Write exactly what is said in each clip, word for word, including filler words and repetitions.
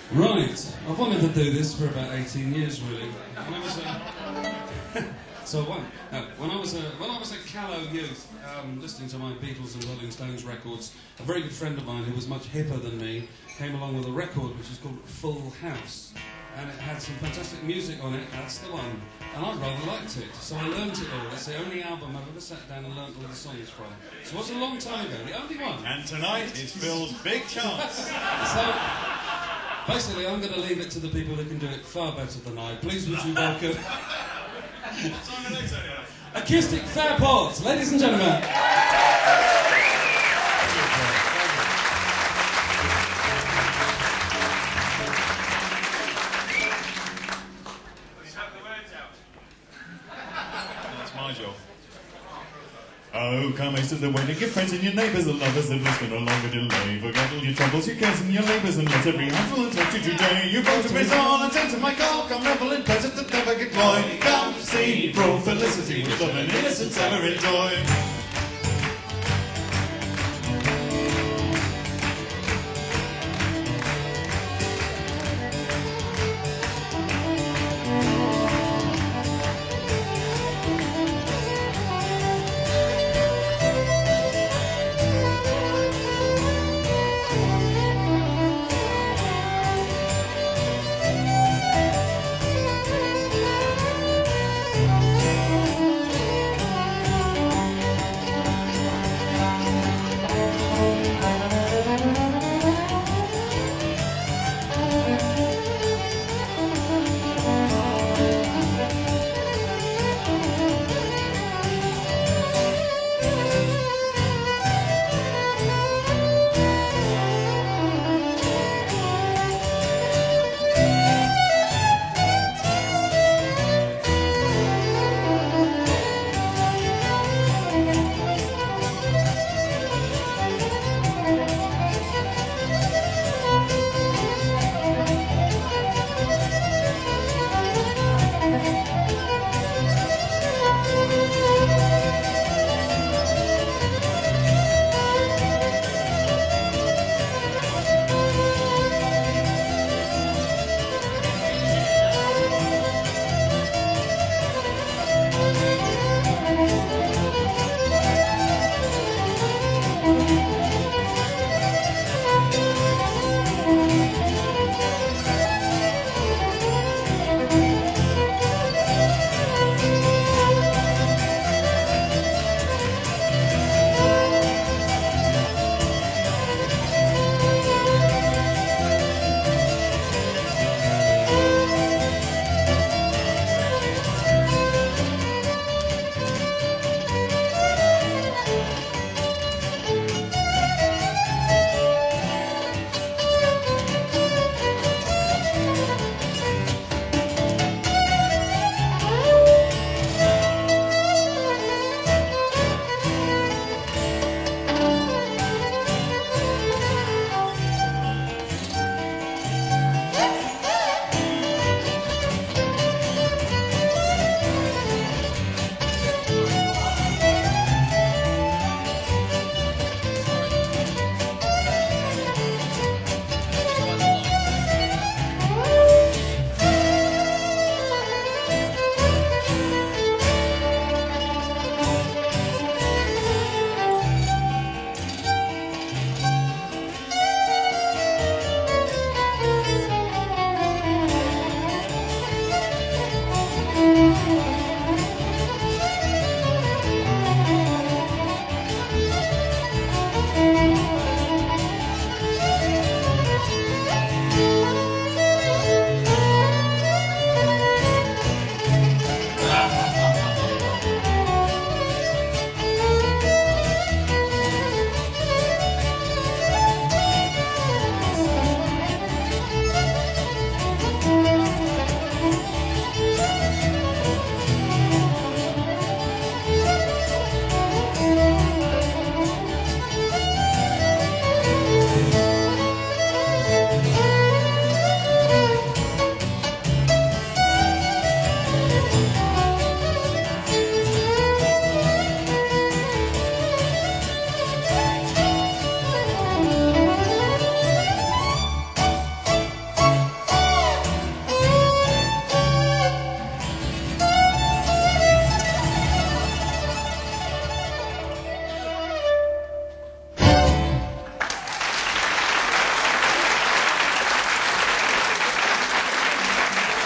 Right, I've wanted to do this for about eighteen years, really. When I was a... so what? No, when I was a when I was a callow youth, um, listening to my Beatles and Rolling Stones records, a very good friend of mine who was much hipper than me came along with a record which is called Full House, and it had some fantastic music on it. That's the one, and I rather liked it, so I learnt it all. It's the only album I've ever sat down and learnt all the songs from. So it was a long time ago, the only one. And tonight is Phil's big chance. So. Basically, I'm going to leave it to the people who can do it far better than I. Please would you welcome Acoustic Fairport, ladies and gentlemen. That's my job. Oh, come haste to the wedding, give friends and your neighbours and lovers, and let's no longer delay. Forget all your troubles, your cares and your labours, and let every handful and touch you today. You go to his all and send to my call, come revel in pleasure that never get cloy. Come see bro felicity, with love and innocence ever enjoy.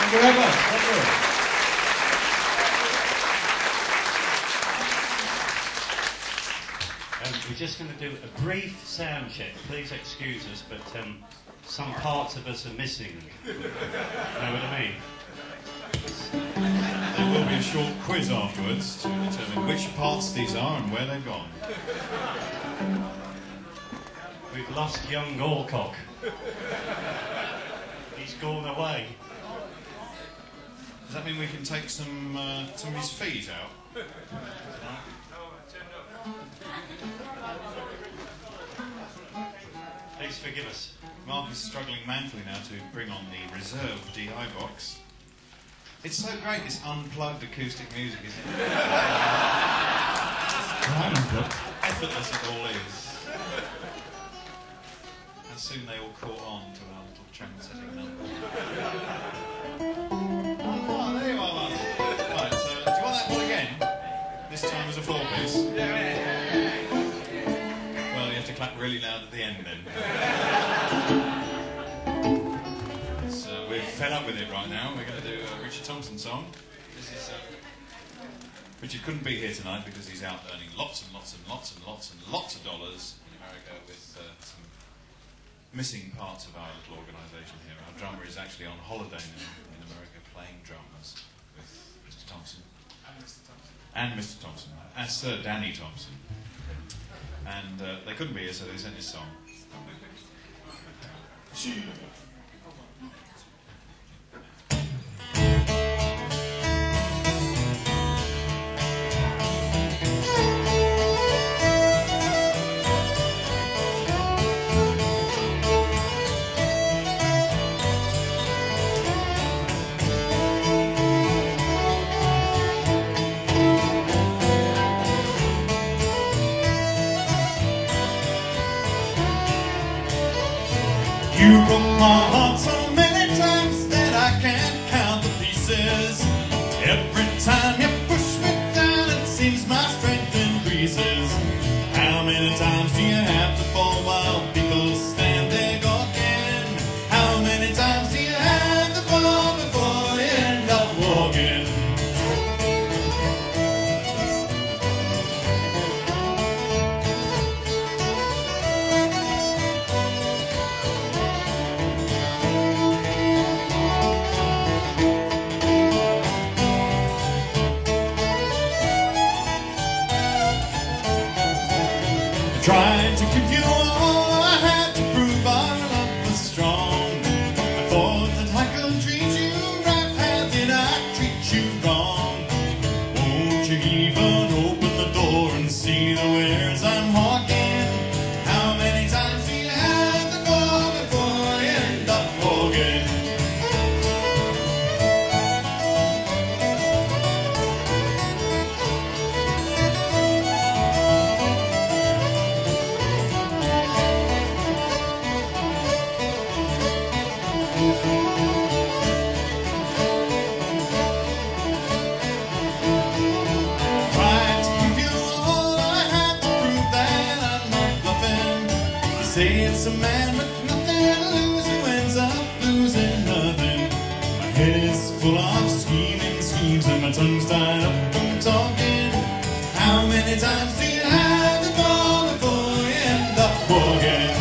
Thank you very much. Thank you. Um, we're just going to do a brief sound check. Please excuse us, but um, some parts of us are missing. You know what I mean? There will be a short quiz afterwards to determine which parts these are and where they've gone. We've lost young Alcock. He's gone away. Does that mean we can take some uh, some of his feet out? Please forgive us. Mark is struggling manfully now to bring on the reserve D I box. It's so great, this unplugged acoustic music, isn't it? Effortless it all is. How soon they all caught on to our little trend-setting number. Oh, there you are, Mark. Right, so do you want that one again? This time as a four-piece. Well, you have to clap really loud at the end then. So we're fed up with it right now. We're going to do a Richard Thompson song. This is... Uh, Richard couldn't be here tonight because he's out earning lots and lots and lots and lots and lots of dollars in America with uh, some missing parts of our little organisation here. Our drummer is actually on holiday now in America playing drums with Mister Thompson. And Mister Thompson. And Mister Thompson. And Sir Danny Thompson. And uh, they couldn't be here, so they sent this song. You broke my heart so many times that I can't count the pieces. Every time you push me down, it seems my strength increases. How many times do you have to fall while people stand there gawking? How many times do you have to fall before you end up walking? Tried to give you all I had to prove our love was strong. I thought that I could treat you right. How did I treat you wrong? Won't you even open the door and see the wares I'm hawking? How many times do you have to fall before you end up walking? Tried to give you all I had to prove that I'm not bluffing. You say it's a man with nothing to lose who ends up losing nothing. My head is full of scheming schemes and my tongue's tied up from talking. How many times do you have to fall before you end up walking?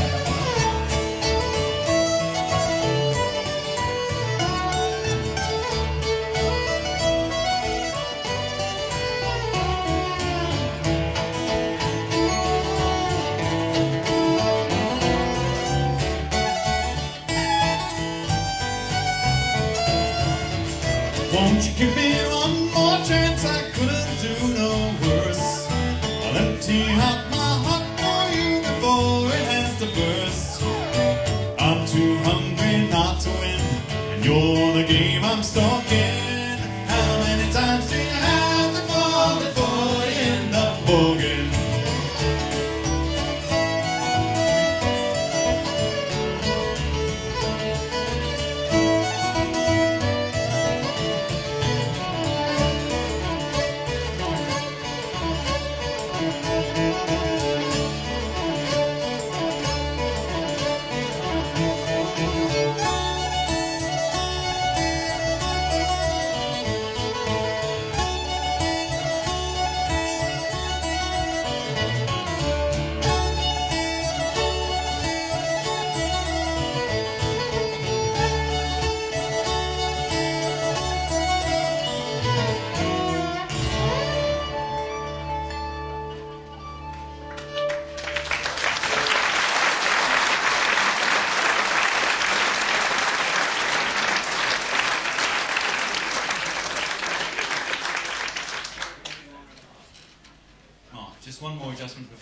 Won't you give me one more chance? I couldn't do no worse. I'll empty out my heart for you before it has to burst. I'm too hungry not to win, and you're the game I'm stalking. How many times do you have to fall before you end up walking?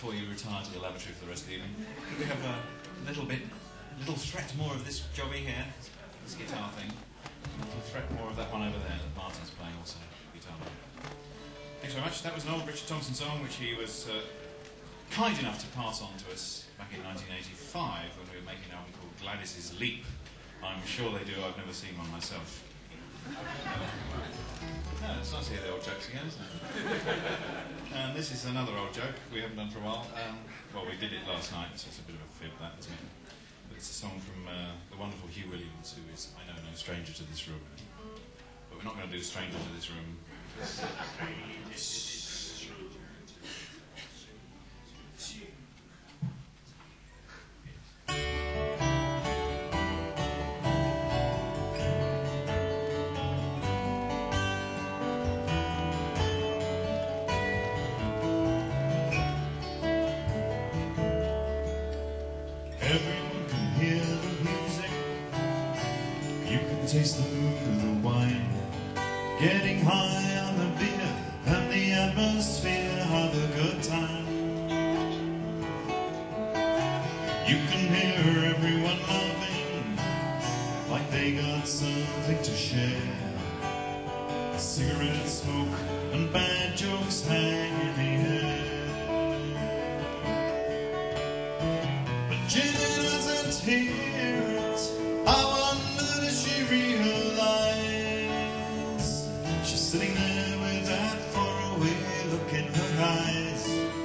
before you retire to the lavatory for the rest of the evening. We have a little bit, a little threat more of this jobby here, this guitar thing. A little threat more of that one over there that Martin's playing also, guitar. Thanks very much. That was an old Richard Thompson song which he was uh, kind enough to pass on to us back in nineteen eighty-five when we were making an album called Gladys's Leap. I'm sure they do, I've never seen one myself. No, it's nice to hear the old jokes again, isn't it? And this is another old joke we haven't done for a while. Um, well, we did it last night, so it's a bit of a fib, that, isn't it? But it's a song from uh, the wonderful Hugh Williams, who is, I know, no stranger to this room. But we're not going to do Stranger to This Room. Everyone can hear the music. You can taste the mood of the wine. Getting high on the beer and the atmosphere of a good time. You can hear everyone laughing like they got something to share. Cigarette smoke and bad jokes hang in the air. Jenny doesn't hear it. I wonder does she realize she's sitting there with that faraway look in her eyes.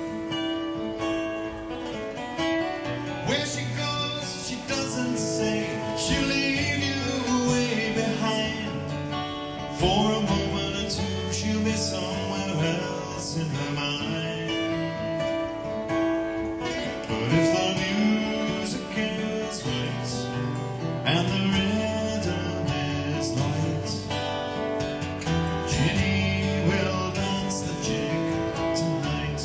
Where she goes, she doesn't say. She'll leave you way behind. For a moment or two, she'll be somewhere else in her mind. But if the and the rhythm is light, Ginny will dance the jig tonight.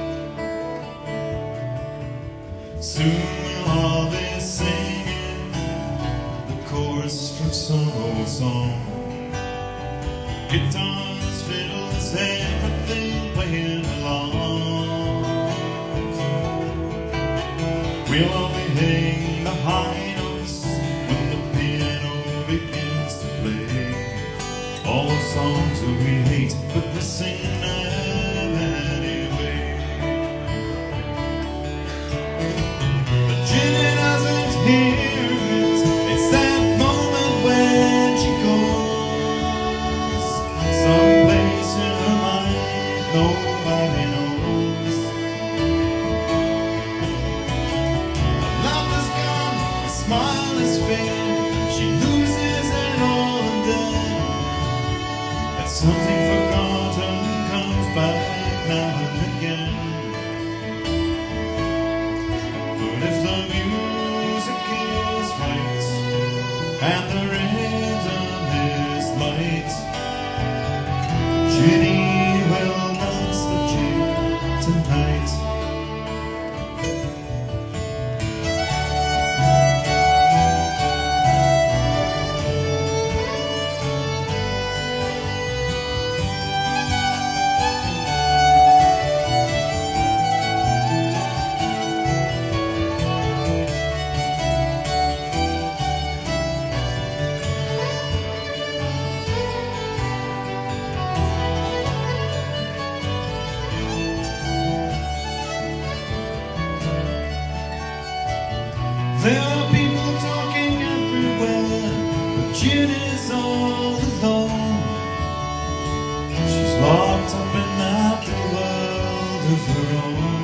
Soon we'll all be singing the chorus from some old song. Guitars, fiddles, everything playing along. We'll all be hitting the high all the songs that we hate, but we sing them anyway. But Ginny doesn't hear it. It's that moment when she goes someplace in her mind nobody knows. The laughter's gone, the smile is faded. She loses it all and then something forgotten comes back now and again. But if the music is right and the rhythm is light, Ginny will dance the jig tonight. There are people talking everywhere, but Ginny's all alone. She's locked up in that world of her own.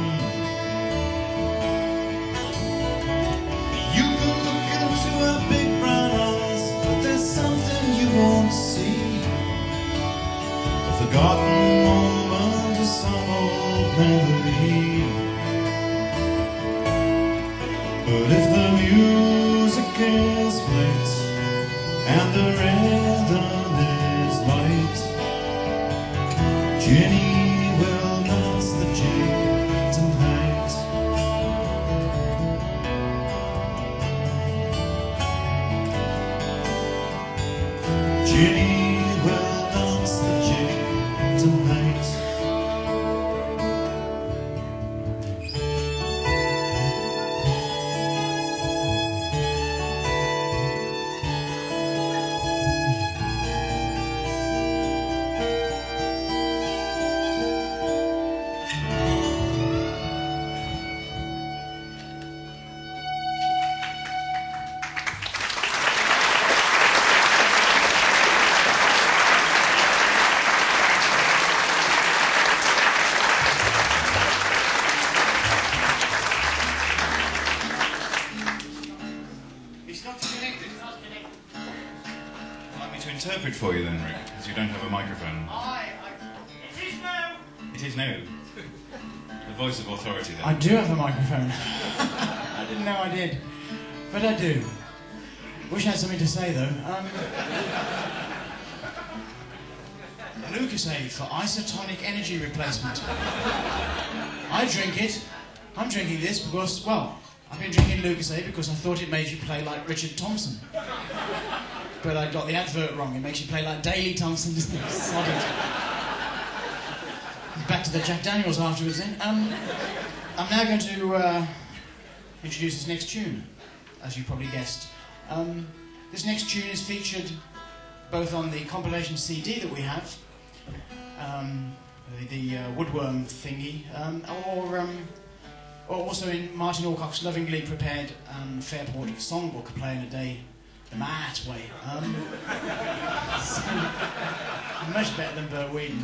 You can look into her big brown eyes, but there's something you won't see. A forgotten moment or some old memory. But if the music is right and the rhythm is light, Ginny will dance the jig tonight. Ginny will dance the jig tonight. connected. Would you like me to interpret for you then, Rick, because you don't have a microphone? I, I, it is now. It is now. The voice of authority then. I do have a microphone. I didn't know I did, but I do. Wish I had something to say though. Um, Lucasade for isotonic energy replacement. I drink it. I'm drinking this because, well, I've been drinking Lucasade because I thought it made you play like Richard Thompson. But I got the advert wrong. It makes you play like Daley Thompson. Sod it. Back to the Jack Daniels afterwards then. Um, I'm now going to uh, introduce this next tune, as you probably guessed. Um, this next tune is featured both on the compilation C D that we have, um, the, the uh, Woodworm thingy, um, or, um, or also in Martin Alcock's lovingly prepared um, Fairport songbook, Playing a Day the Matt way. Um, so, much better than Bert Wheaton.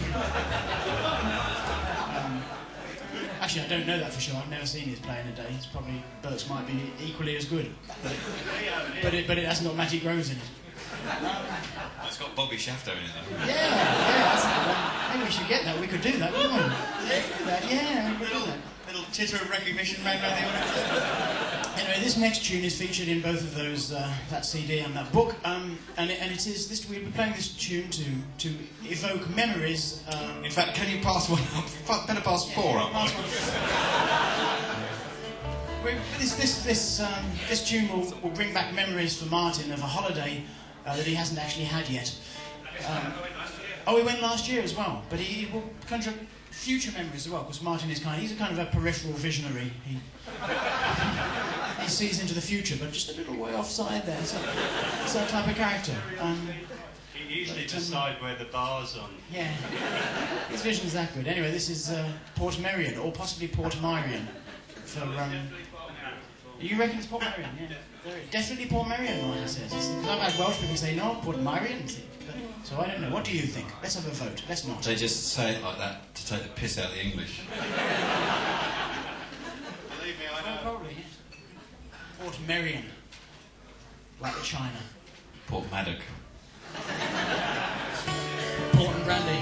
Um, actually, I don't know that for sure. I've never seen his Playing a Day. It's probably Bert's might be equally as good, but but it, but it hasn't got Matty Groves in it. Um, It's got Bobby Shafto in it though. yeah, yeah. That's uh, maybe we should get that. We could do that, wouldn't we? Yeah, do that. Yeah, we could do that. Little titter of recognition round about the audience. Anyway, this next tune is featured in both of those, uh, that C D and that book, um, and, it, and it is this. We'll be playing this tune to to evoke memories. Um, In fact, can you pass one up? F- Better pass four up. Last one. We- This this this um, this tune will, will bring back memories for Martin of a holiday uh, that he hasn't actually had yet. Um, oh, he went last year as well, but he, he will conjure future memories as well, because Martin is kind of, he's a kind of a peripheral visionary. He, he sees into the future, but just a little way offside there. So, it's that type of character. Um, You usually But, um, decide where the bar's on. yeah, his vision's that good. Anyway, this is uh, Port Merion, or possibly Port Merion. For, um, you reckon it's Port Merion? Yeah. There- Definitely Port Merion, Martin says. Because I've had Welsh people say, no, Port Merion. But, so I don't know. What do you think? Let's have a vote. Let's not. They just say it like that to take the piss out of the English. Believe me, I Oh, probably, yes. Port Merion. Like China. Port Maddock. Port and Brandy.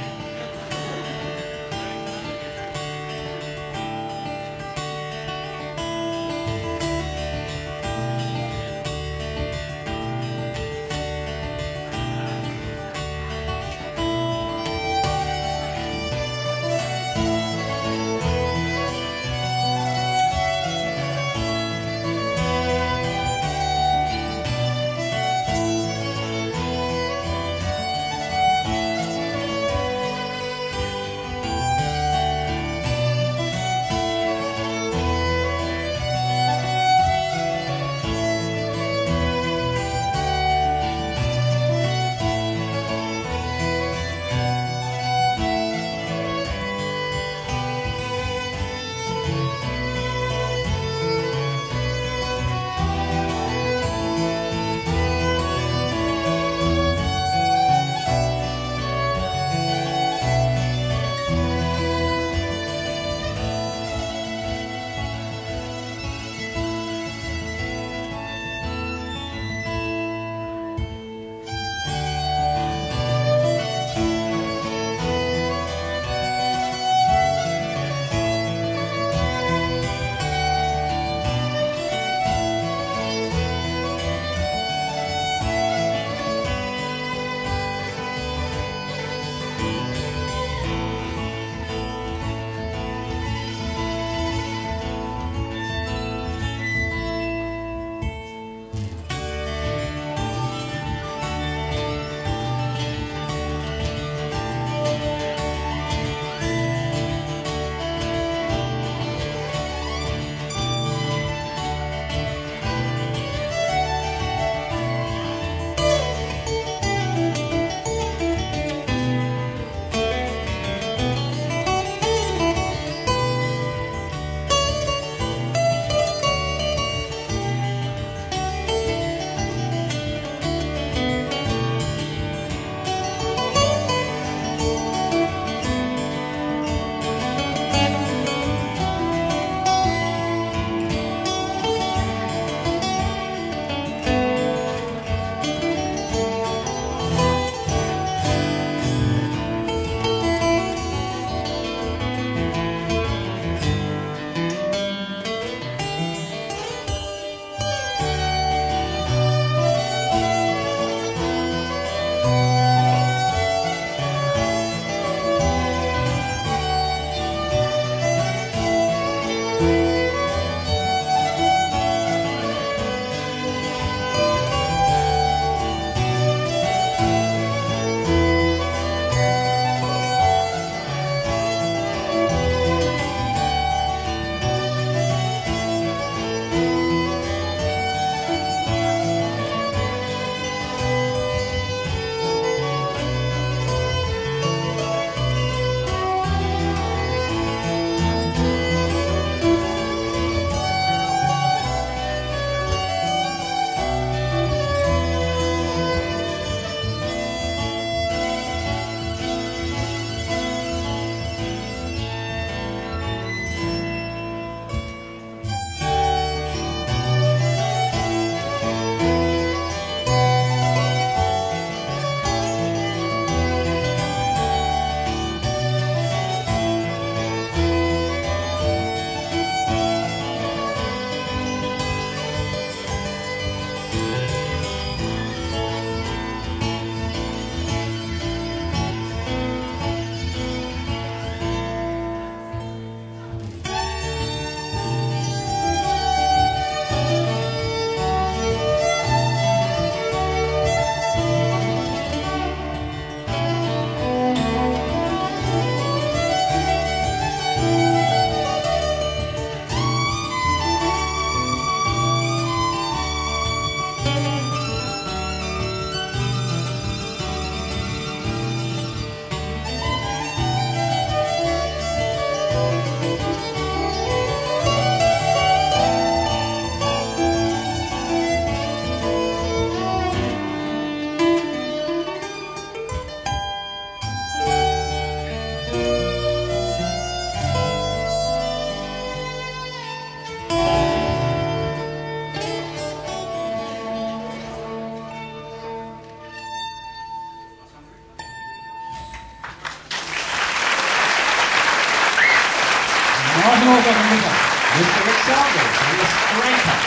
welcome with us, Mister Rick Sanders and the Scraper.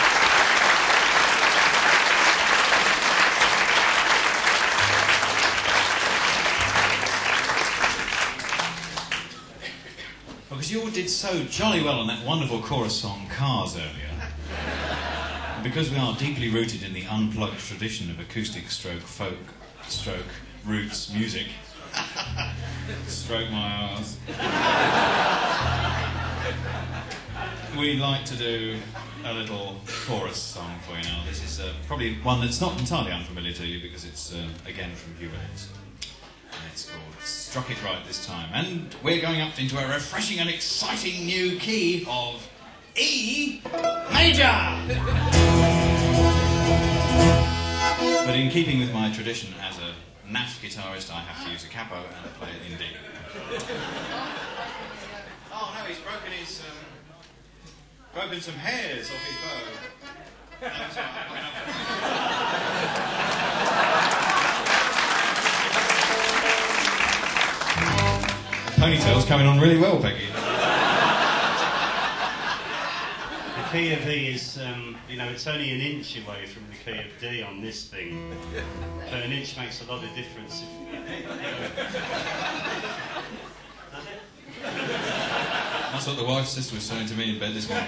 Well, because you all did so jolly well on that wonderful chorus song, Cars, earlier. And because we are deeply rooted in the unplugged tradition of acoustic stroke, folk, stroke, roots, music. Stroke my arse. We'd like to do a little chorus song for you now. This is uh, probably one that's not entirely unfamiliar to you because it's, uh, again, from Hubert. And it's called Struck It Right This Time. And we're going up into a refreshing and exciting new key of E major! But in keeping with my tradition as a naff guitarist, I have to use a capo and play it in D. Oh no, he's broken his, um, broken some hairs off his bow. That's right, coming up. Ponytail's coming on really well, Peggy. The key of E is, um, you know, it's only an inch away from the key of D on this thing. But an inch makes a lot of difference. If, you know. Does it? That's what the wife's sister was saying to me in bed this morning.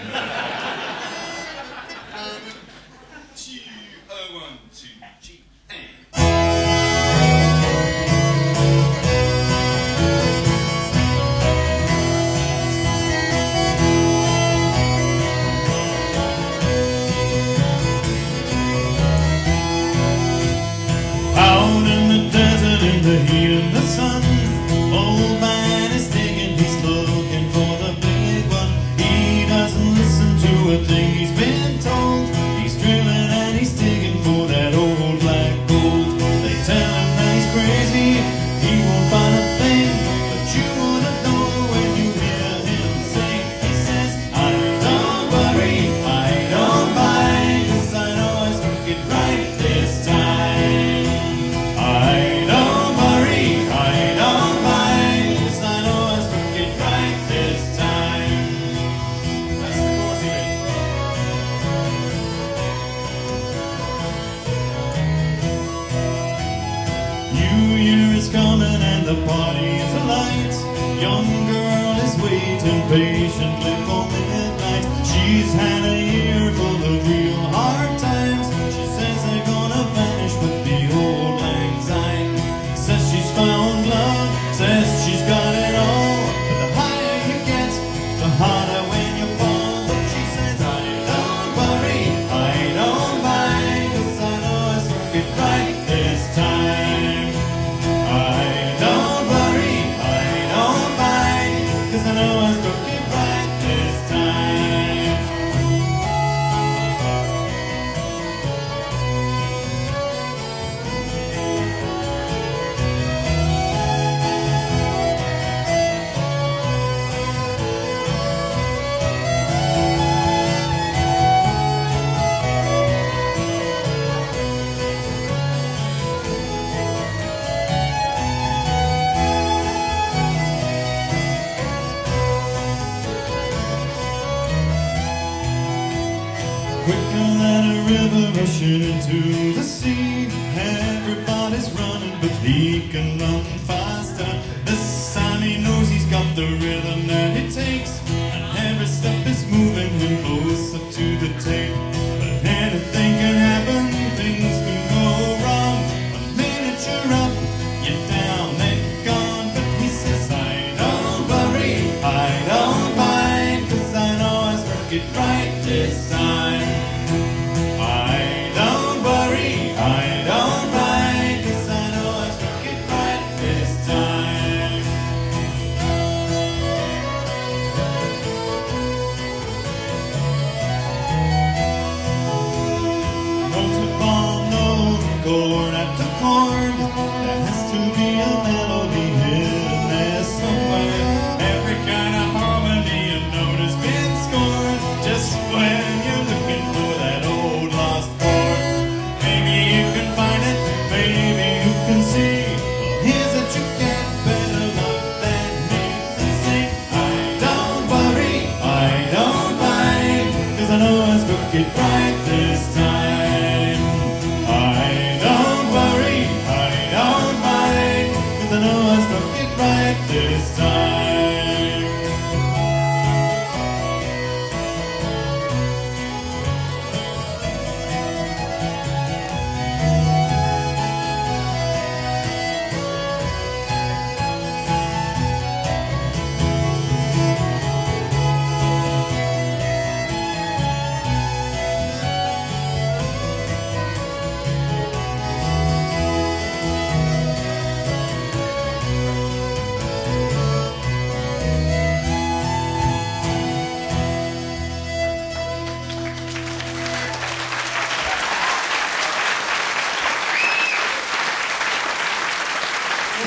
Two, oh, one, two, G, and. In the heat of the sun, old man is digging, he's looking for the big one. He doesn't listen to a thing he's been told. He's drilling and he's digging for that old black gold. They tell him that he's crazy, he won't find a thing, but you wanna know when you hear him sing. He says, I don't worry, I don't mind, 'cause I know I struck it right this time. I coming and the party is alight. Young girl is waiting patiently for midnight. She's had a year full of real hard times. She says they're gonna vanish with the old lang syne. Says she's found love, says she's got it all. But the higher you get, the harder when you fall. But she says, I don't worry, I don't mind, 'cause I know I struck it right this time. I don't worry, I don't mind, 'cause I know I struck it right this time. Quicker than a river rushing into the sea. Everybody's running, but he can run faster. This time he knows he's got the rhythm that it takes, and every step is moving him closer to the tape. But anything can happen, things can go wrong. One minute you're up, you're down, then gone. But he says, I don't worry, I don't mind, 'cause I know I struck it right this time. I don't worry, I don't mind, 'cause I know I struck it right this time.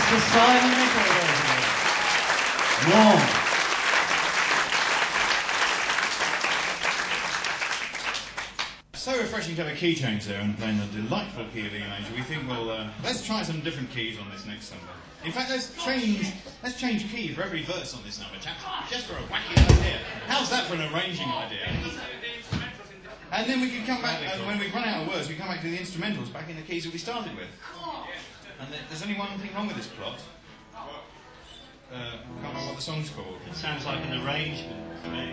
the silent recorder. Wrong. So refreshing to have a key change there and playing the delightful key of E major. We think, well, uh, let's try some different keys on this next number. In fact, let's change let's change key for every verse on this number, chaps, just for a wacky idea. How's that for an arranging idea? And then we can come back, and when we run out of words, we come back to the instrumentals back in the keys that we started with. And there's only one thing wrong with this plot. Uh, I can't remember what the song's called. It sounds like an arrangement to me.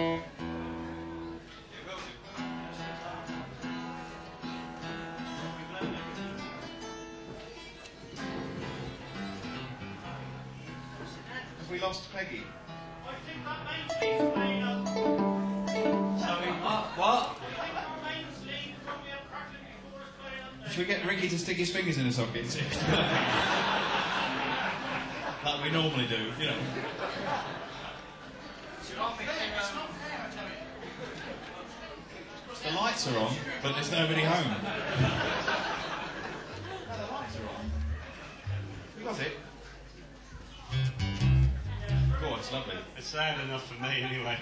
Have we lost Peggy? What? Should we get Ricky to stick his fingers in a socket? Like we normally do, you know. The lights are on, but there's nobody home. No, the lights are on. You got it? God, it's lovely. It's loud enough for me anyway.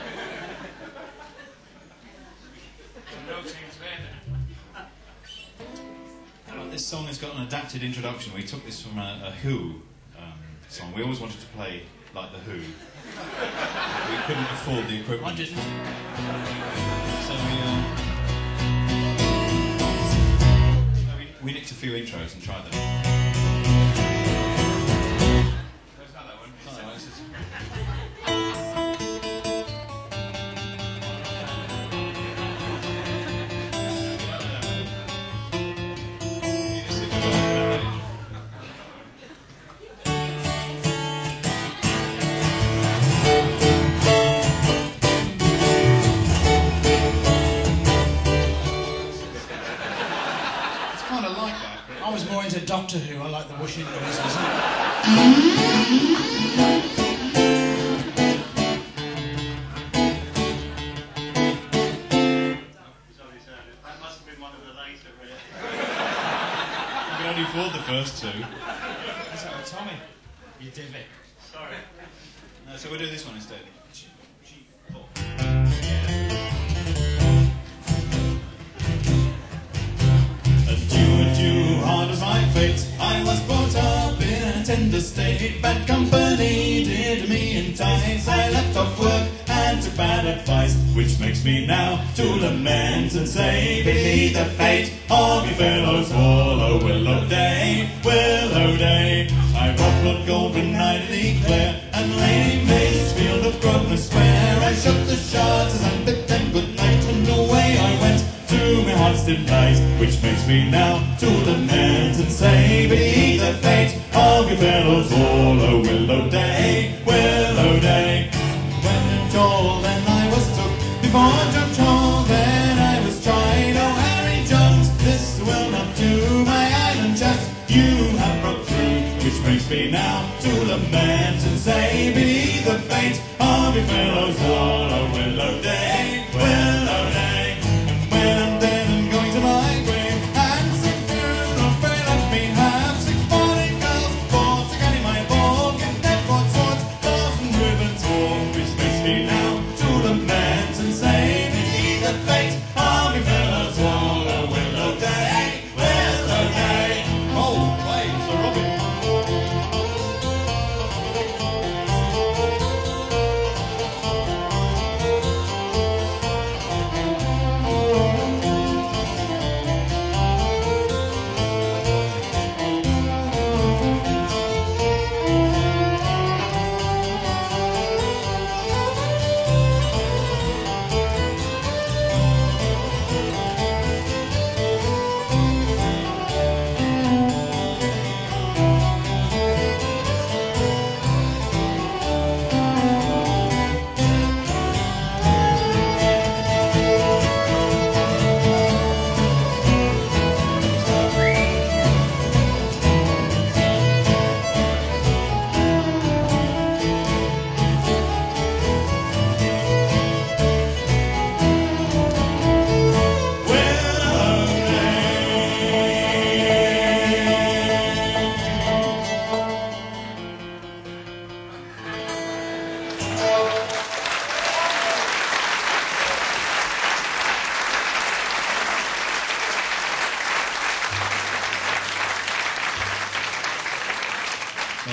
Well, this song has got an adapted introduction. We took this from a, a Who um, song. We always wanted to play like the Who. We couldn't afford the equipment. I didn't. So we, uh, so we, we nicked a few intros and tried them. It's not that one. It's not that one. It's just... I was more into Doctor Who. I like the whooshing noises. That must have been one of the later really. You can only afford the first two. That's how Tommy. You divot. Sorry. No, so we'll do this one instead. Adieu, adieu, hard was my fate. I was brought up in a tender state. Bad company did me entice. I left off work and took bad advice, which makes me now to lament and say, be the fate of your fellows all. Oh, willow day, willow day. I robbed Lord Goldwyn, I declare, and lay in Maysfield of Grosvenor Square. I shut the shutters and bid them good night, and away I went to my heart's delight, which makes me now to lament and say, be the fate of your fellows all. Oh, willow day, willow day. When in Joel then I was took, before John Troll then I was tried. Oh, Harry Jones, this will not do, my island chaps, you have broke through, which makes me now to lament and say, be the fate of your fellows all. Oh, willow day, willow day. And when I'm dead and going to my grave, and sick funeral pray let me have six morning girls, four to get in my ball, get dead broadswords, doors and ribbons all, which makes me now to lament and say, be the fate of your fellows all. Oh, willow day, willow day. Oh, wait, Sir Robin.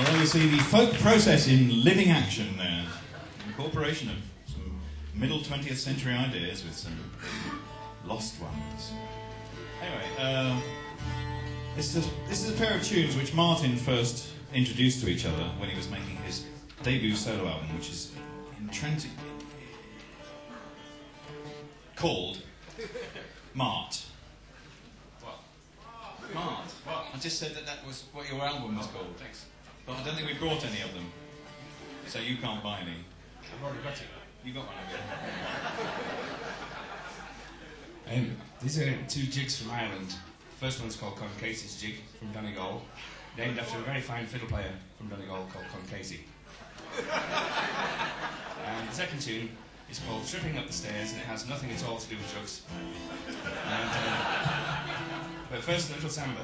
Well, you see the folk process in living action there. Incorporation of some middle twentieth century ideas with some lost ones. Anyway, uh, this, is a, this is a pair of tunes which Martin first introduced to each other when he was making his debut solo album, which is intrinsic, called Mart. What? Mart. What? I just said that that was what your album was called. Thanks. But I don't think we brought any of them, so you can't buy any. I've already got it. You got one of it. Um, these are two jigs from Ireland. The first one's called Con Casey's Jig from Donegal, named after a very fine fiddle player from Donegal called Con Casey. And the second tune is called Tripping Up the Stairs, and it has nothing at all to do with drugs. And, uh, but first, a little samba.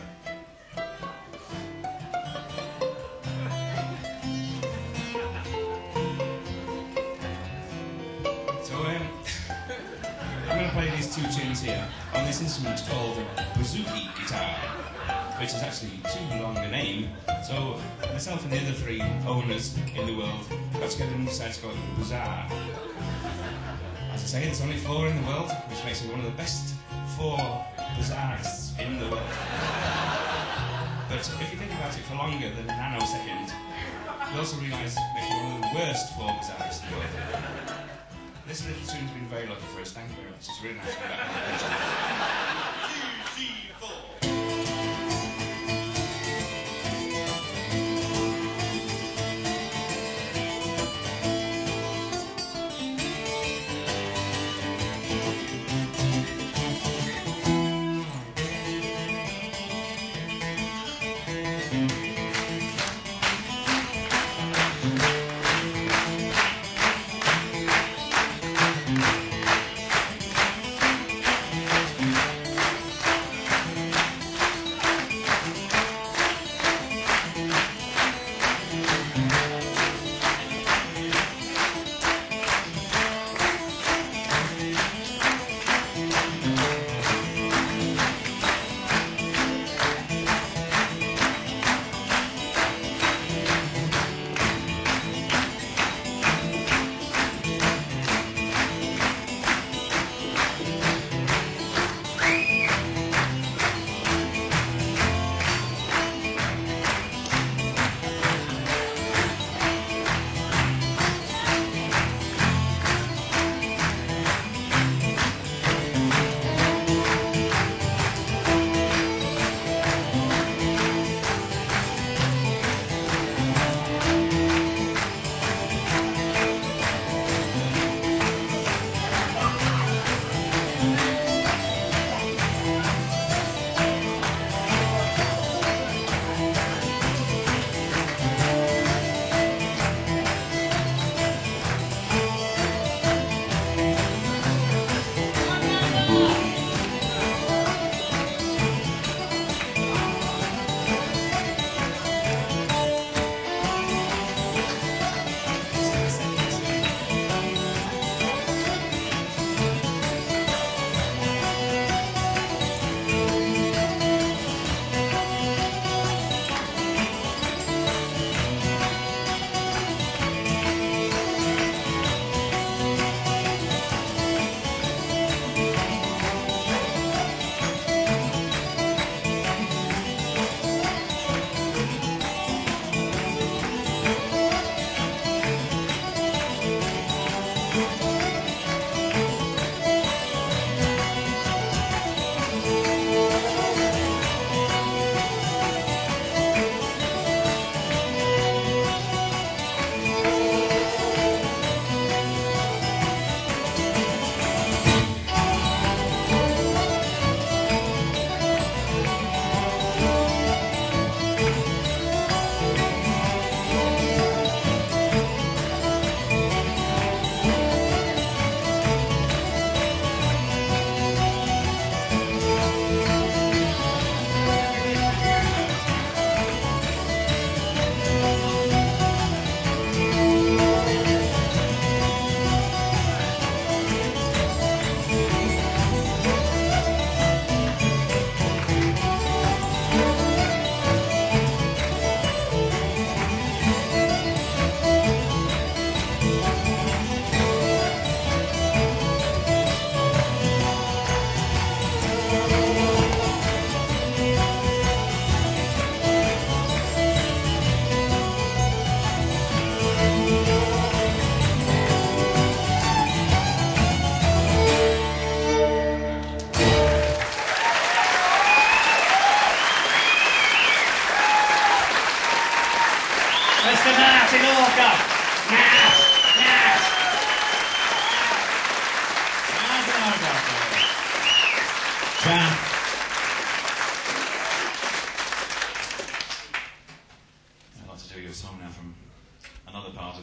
So, um, I'm going to play these two tunes here on this instrument called bouzouki guitar, which is actually too long a name. So myself and the other three owners in the world got together and decided to call it Bazaar. As I say, there's only four in the world, which makes me one of the best four bazaarists in the world. But if you think about it for longer than a nanosecond, you also realise that you're one of the worst four bazaarists in the world. This little tune's been very lucky for us, thank you very much. It's really nice to be back on the picture. Two, three, four.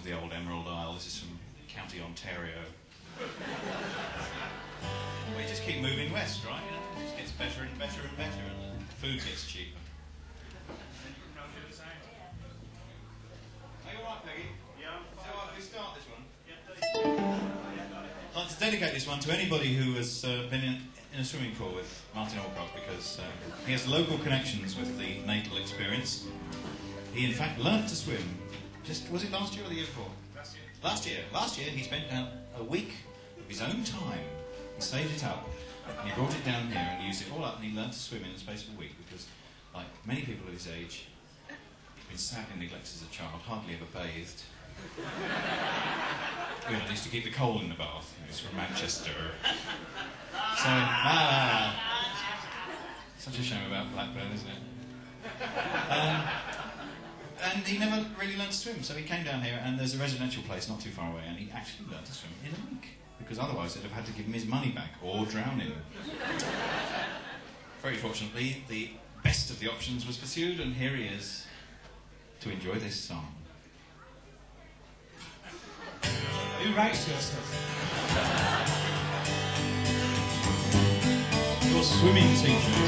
the old Emerald Isle. This is from County Ontario. We just keep moving west, right? You know, it just gets better and better and better, and the food gets cheaper. Are you alright, Peggy? Yeah. So uh, we start this one. I'd like to dedicate this one to anybody who has uh, been in, in a swimming pool with Martin Alcott, because uh, he has local connections with the natal experience. He in fact learnt to swim. Just was it last year or the year before? Last year. Last year. Last year he spent down a week of his own time. He saved it up, and he brought it down here and used it all up, and he learned to swim in the space of a week because, like many people of his age, he'd been sadly neglected as a child, hardly ever bathed. You know, they used to keep the coal in the bath. He was from Manchester. So, ah, such a shame about Blackburn, isn't it? Um, and he never really learned to swim, so he came down here, and there's a residential place not too far away, and he actually learned to swim in a week, because otherwise they'd have had to give him his money back or drown him. Very fortunately, the best of the options was pursued, and here he is to enjoy this song. Who writes your stuff? Your swimming teacher.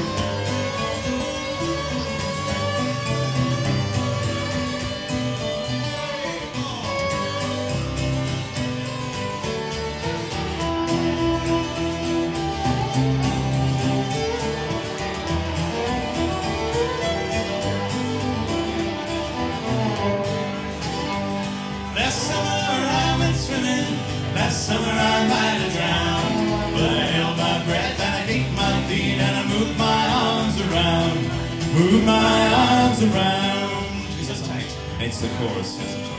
Last summer I might have drowned, but I held my breath and I kicked my feet and I moved my arms around, moved my arms around. Is that tight? It's the chorus.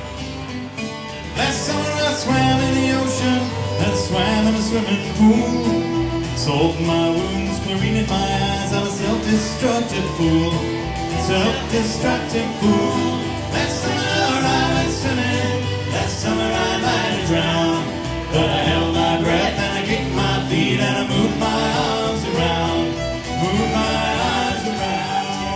Last summer I swam in the ocean and swam in a swimming pool. Salt in my wounds, chlorine in my eyes, I'm a self-destructive fool, self-destructive fool. Last summer I went swimming, last summer I might have drowned, but I held my breath and I kicked my feet and I moved my arms around, moved my arms around.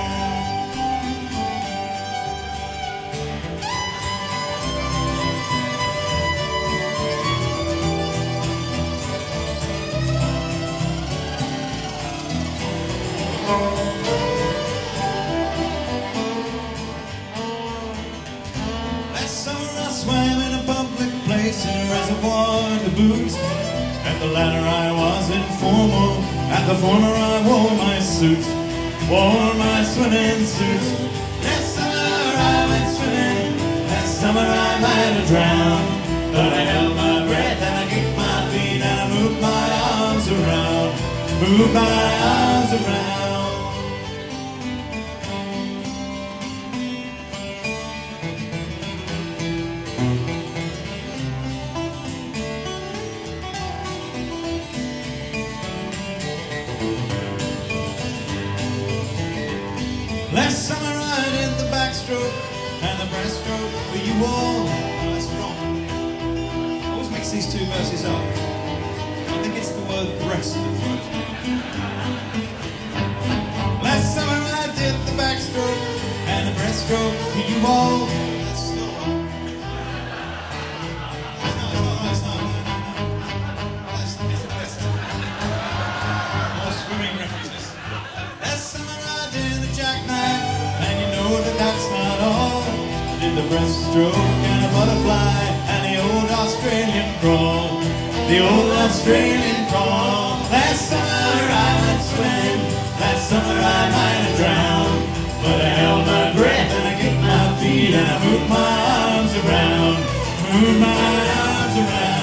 Last summer I swam in a public place in a reservoir to boot. At the latter I was informal, at the former I wore my suit, wore my swimming suit. Last summer I went swimming, last summer I might have drowned, but I held my breath and I kicked my feet and I moved my arms around, moved my arms around. Last summer I did the backstroke and the breaststroke for you all. No, that's wrong. Always mix these two verses up. I think it's the word breast that throws me. Last summer I did the backstroke and the breaststroke for you all. That's still wrong. No, no, no, it's not. No, no, no. That's, it's the best. More swimming references. Last summer I did the jackknife, and you know that that's not all. I did the breaststroke and a butterfly and the old Australian crawl, the old Australian crawl. Last summer I went swim, last summer I might have drowned, but I held my breath and I kicked my feet and I moved my arms around, moved my arms around.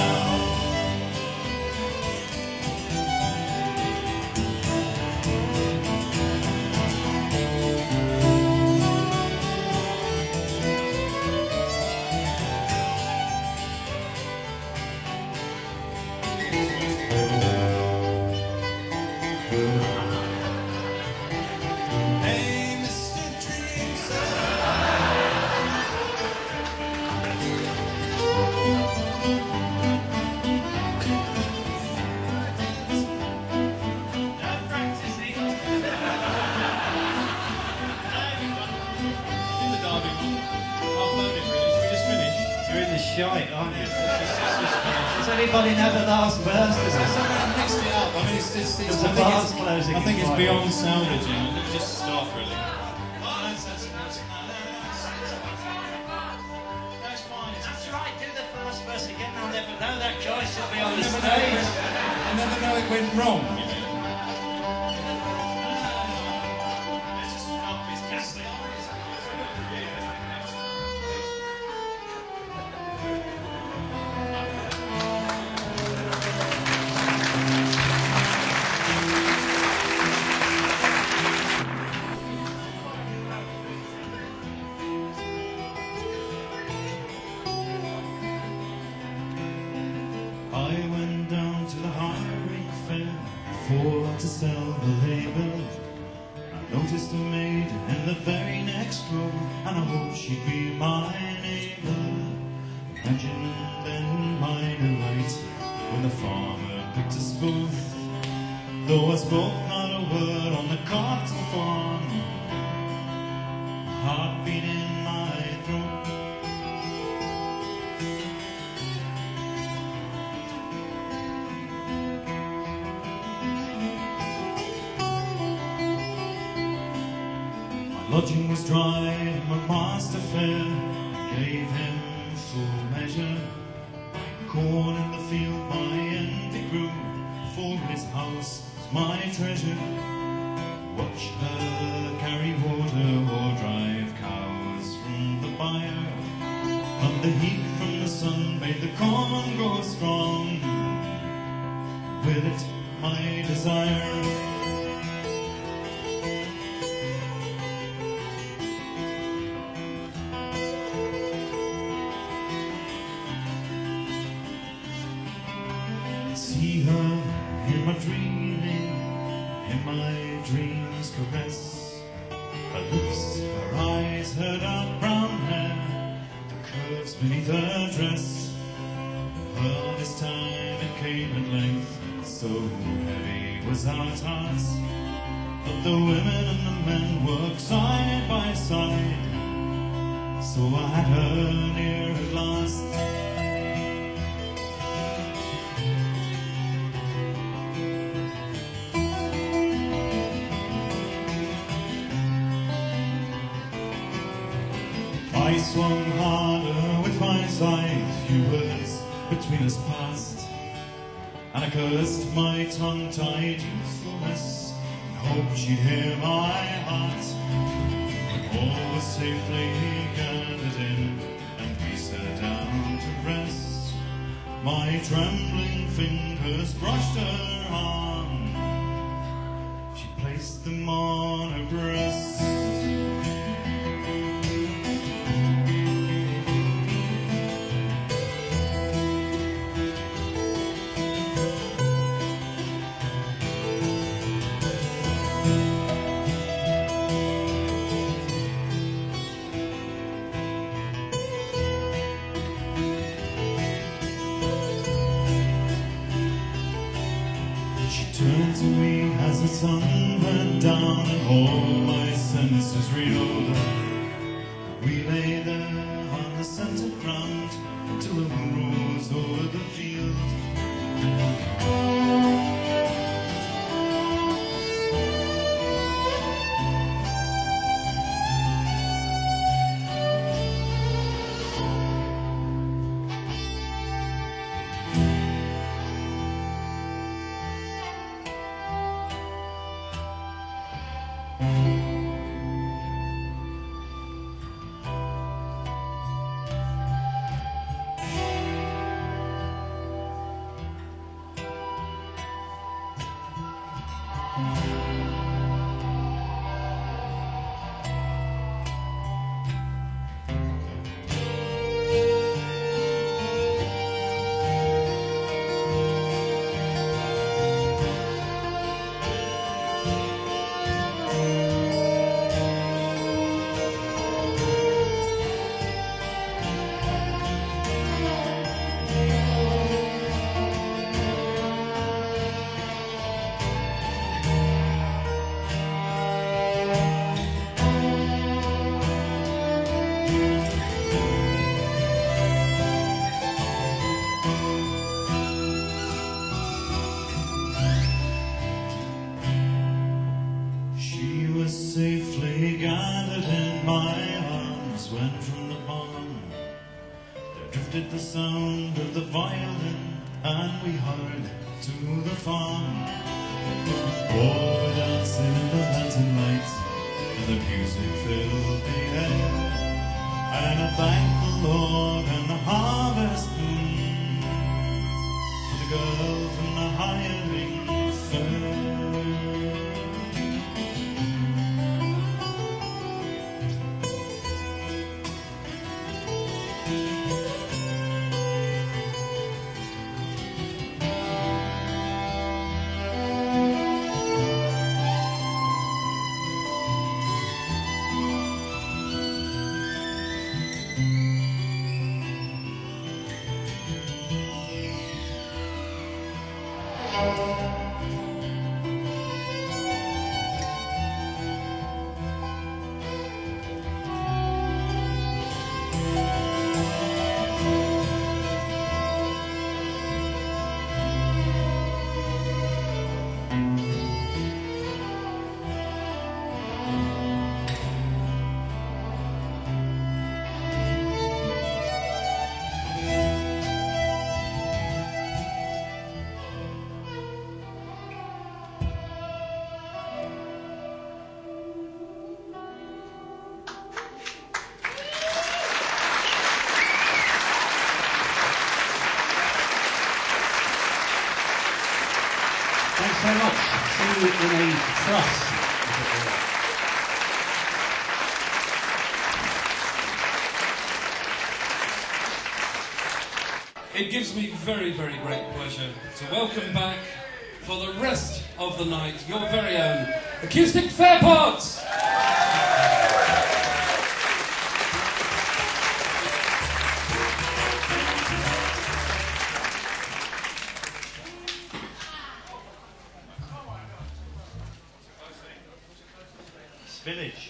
Hey, Mister Dreamster, shite, aren't you? Does anybody know the last verse? Is there Someone mixed it up. I mean, it's, it's, it's, the I think bar's it's, closing I think in it's five beyond minutes. salvaging. Let's just stop, really. That's fine. That's right, do the first verse again. I'll never know that Joyce will be on I the never know it stage. went- I never know it went wrong, you know. Let's just stop his casting. I went down to the hiring fair for to sell the label. I noticed a maid in the very next row, and I hoped she'd be my neighbour. Imagine then my delight when the farmer picked us both, though I spoke not a word on the cotton farm, heart beat in my throat. Lodging was dry, and my master fair gave him full measure. Corn in the field my envy grew, for his house was my treasure. Watched her carry water or drive cows from the byre. On the heat from the sun made the corn grow strong, with it my desire. See her in my dreaming, in my dreams caress. Her lips, her eyes, her dark brown hair, the curves beneath her dress. Well, this time it came at length, so heavy was our task. But the women and the men worked side by side, so I had her near at last. I swung harder with my side, few words between us passed, and I cursed my tongue-tied youthfulness, and hoped she'd hear my heart. When all was safely gathered in, and we sat down to rest, my trembling fingers brushed her arm, she placed them on her breast. She turned to me as the sun went down and all my senses reeled. We lay there on the centre ground till the moon rose over the field. safely gathered in my arms when from the barn there drifted the sound of the violin, and we hurried to the farm. Oh, we danced in the lantern light, and the music filled the air, and I thanked the Lord and the harvest moon for the girl from the hiring fair. Thanks very much. See you in a truss. It gives me very, very great pleasure to welcome back for the rest of the night your very own Acoustic Fairport! Village.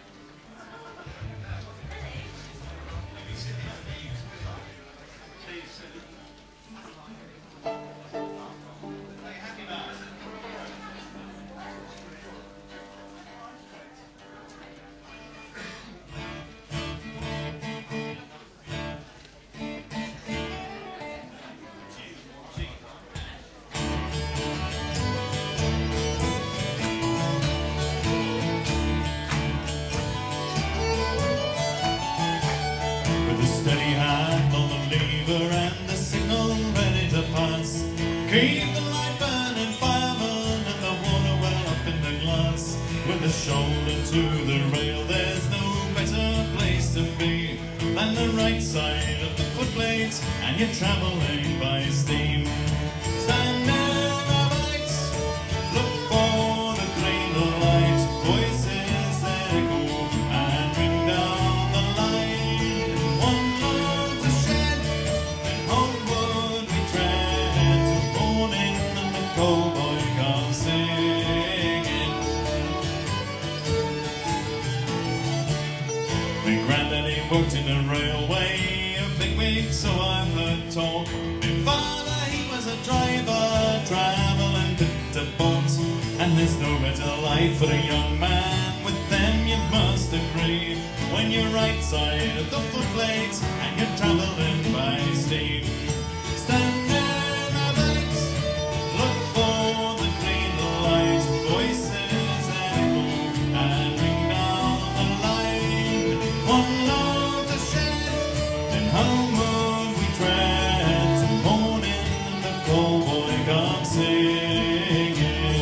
And the signal ready to pass. Keep the light burning, fireman, and the water well up in the glass. With the shoulder to the rail, there's no better place to be than the right side of the footplate, and you're travelling by steam. Stand near the lights, look for the green light. Voices echo and ring down the line. One load to shed, homeward we tread, till morning and the cowboy comes singing. My granddaddy worked in a railway, a big wig, so I've heard talk. My father, he was a driver, travelling bit to boat. And there's no better life for a young man, with them you must agree, when you're right side of the footplate and you're travelling by steam. Stand near the lights, look for the green light. Voices echo and ring down the line. One load to shed, then homeward we tread, till morning the cowboy comes singing.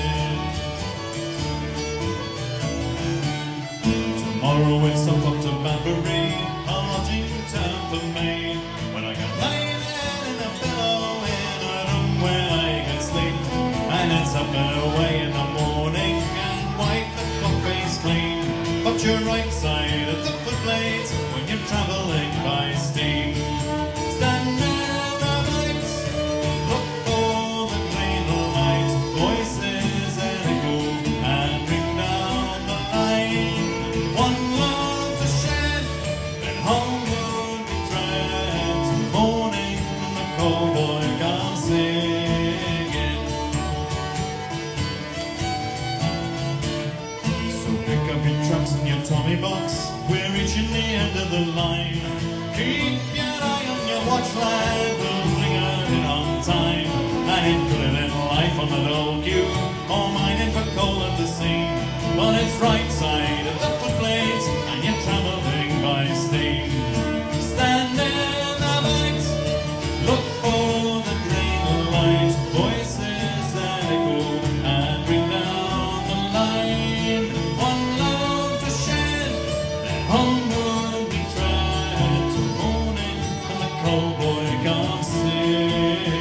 Tomorrow it's up up to Banbury, a lodging town for me, when I can lay there in a pillow in a room where I can sleep. And it's up and away in the morning and wipe the coffees clean. But you're right side of the footplate when you're travelling by steam. Stand near the lights, look for the green light. Voices echo and ring down the line. One load to shed, then homeward we tread, till morning the cowboy comes singing. So pick up your trucks and your Tommy box. We're reaching the end of the line. Keep your eye on your watch, lad. We'll bring her in on time. And in drilling life on the old queue, or mining for coal at the sea. Well, it's right side of the footblades, and you're travelling by steam. Stand in the banks, look for the green light. Voices that echo and bring down the line. One load to shed, then homeward we tread till morning, and the cowboy comes singing.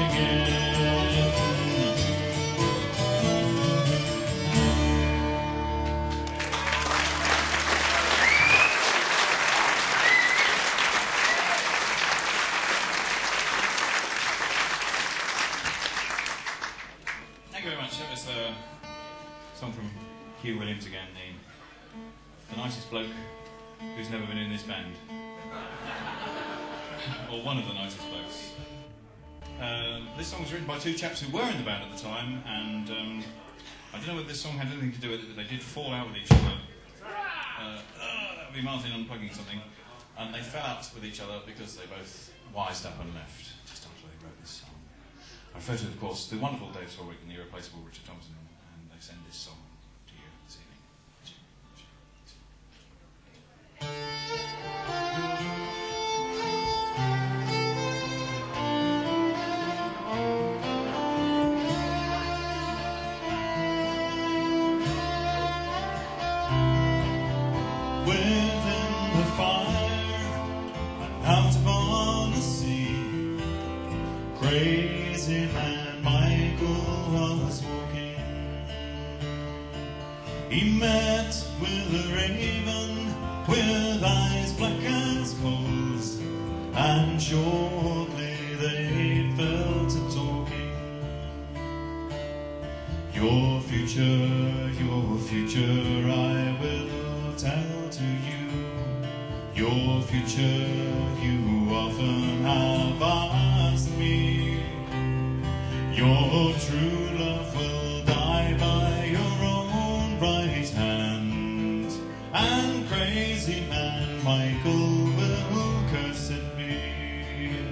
Thank you very much. That was a song from Hugh Williams again, the, the nicest bloke who's never been in this band. Or one of the nicest blokes. Um, this song was written by two chaps who were in the band at the time, and um, I don't know whether this song had anything to do with it, but they did fall out with each other. Uh, uh, that would be Martin unplugging something. And they fell out with each other because they both wised up and left just after they wrote this song. I refer to, of course, the wonderful Dave Swarwick and the irreplaceable Richard Thompson, and they send this song to you this evening. Within the fire and out upon the sea, crazy man Michael was walking. He met with a raven with eyes black as coals, and shortly they fell to talking. Your future, your future I will tell to you. Your future you often have asked me. Your true love will die by your own right hand, and crazy man Michael will curse at me.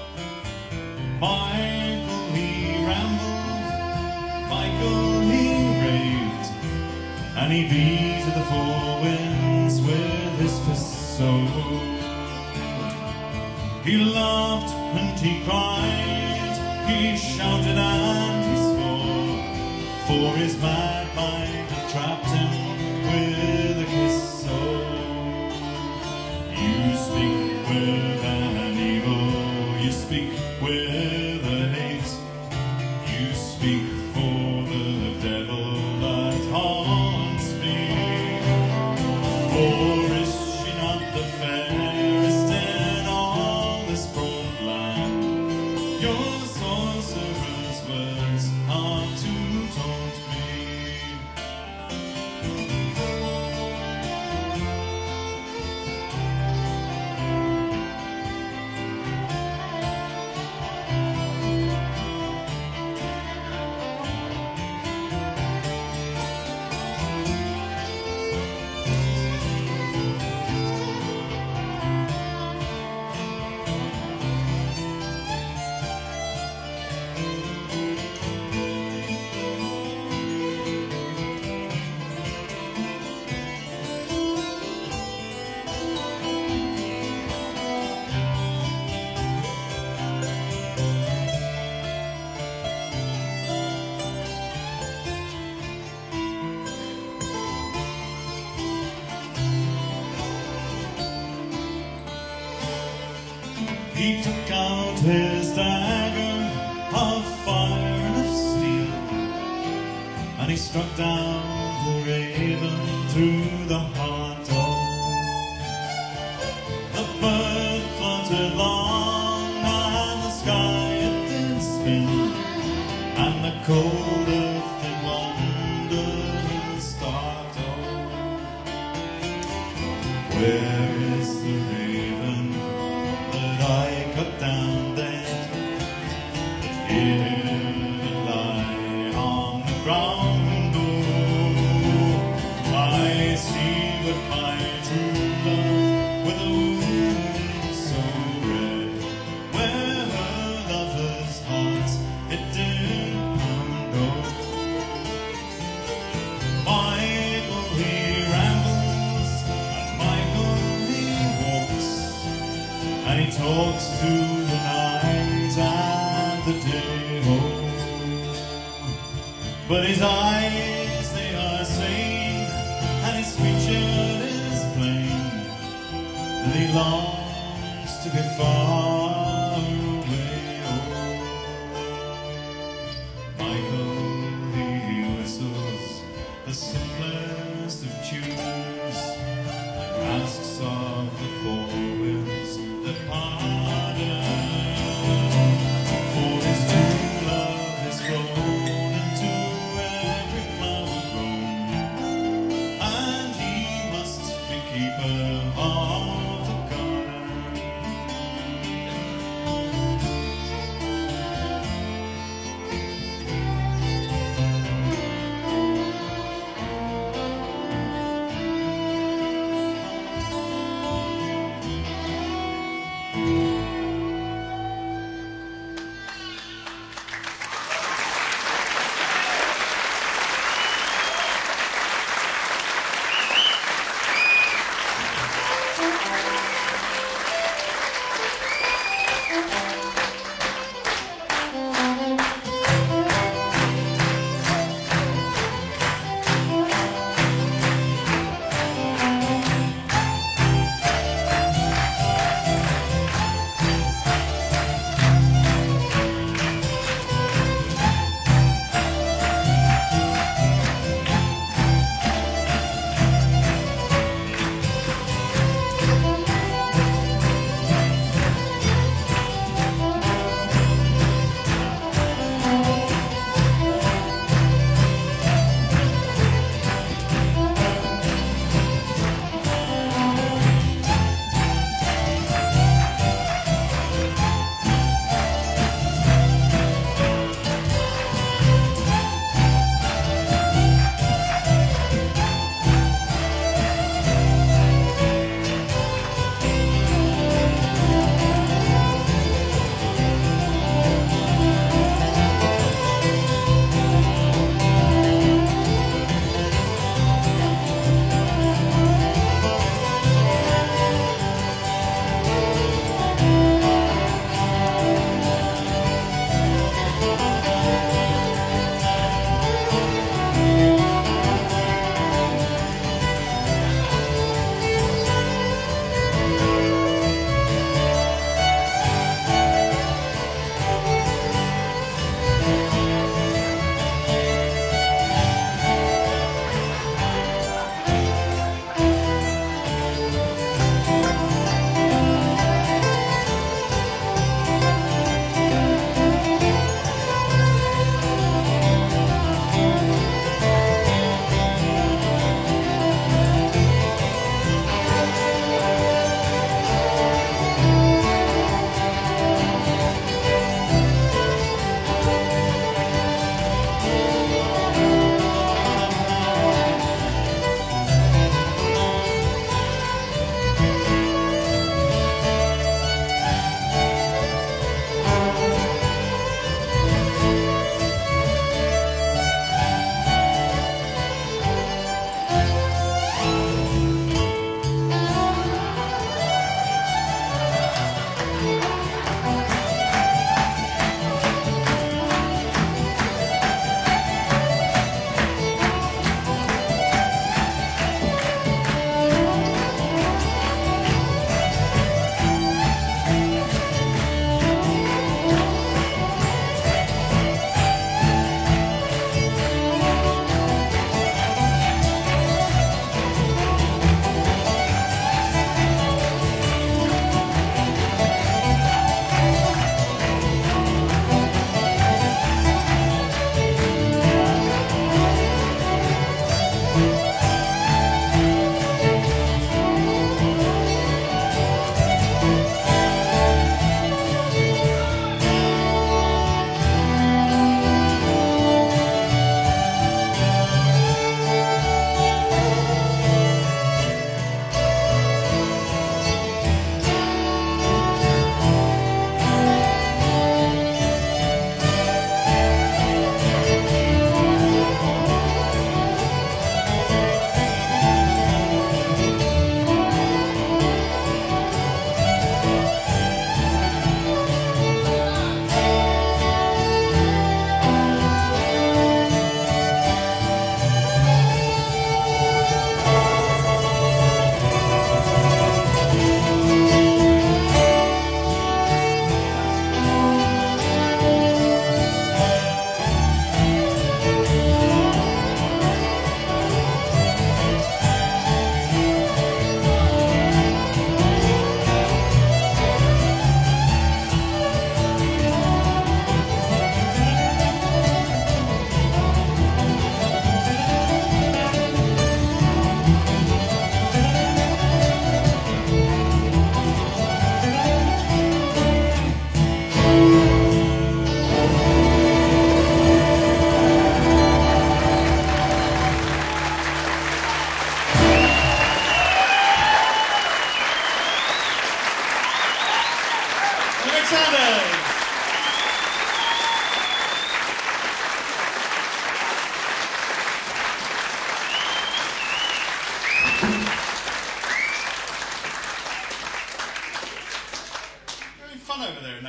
Michael he rambled, Michael he raved, and he beat the four winds with his fists so. He laughed and he cried, he shouted and he swore, for his mad mind had trapped him with a kiss so. You speak with an evil, you speak with a hate, you speak for the devil that haunts me. For is she not the fairest in all this broad land? Your sorcerer's words are to taunt me. He took out his dagger of fire and of steel, and he struck down the raven through the heart of. The bird fluttered long, and the sky it did spin, and the cold earth did wonder and startle. Where is the raven that I cut down dead? It did lie on the ground. Oh, I talks to the night and the day, oh. But his eyes, they are sane, and his feature is plain, and he longs to be far away, oh. Michael, he whistles the simplest of tunes, like masks of the four winds that pardon. For his true love has grown into every flower grown, and he must be keeper of the garden.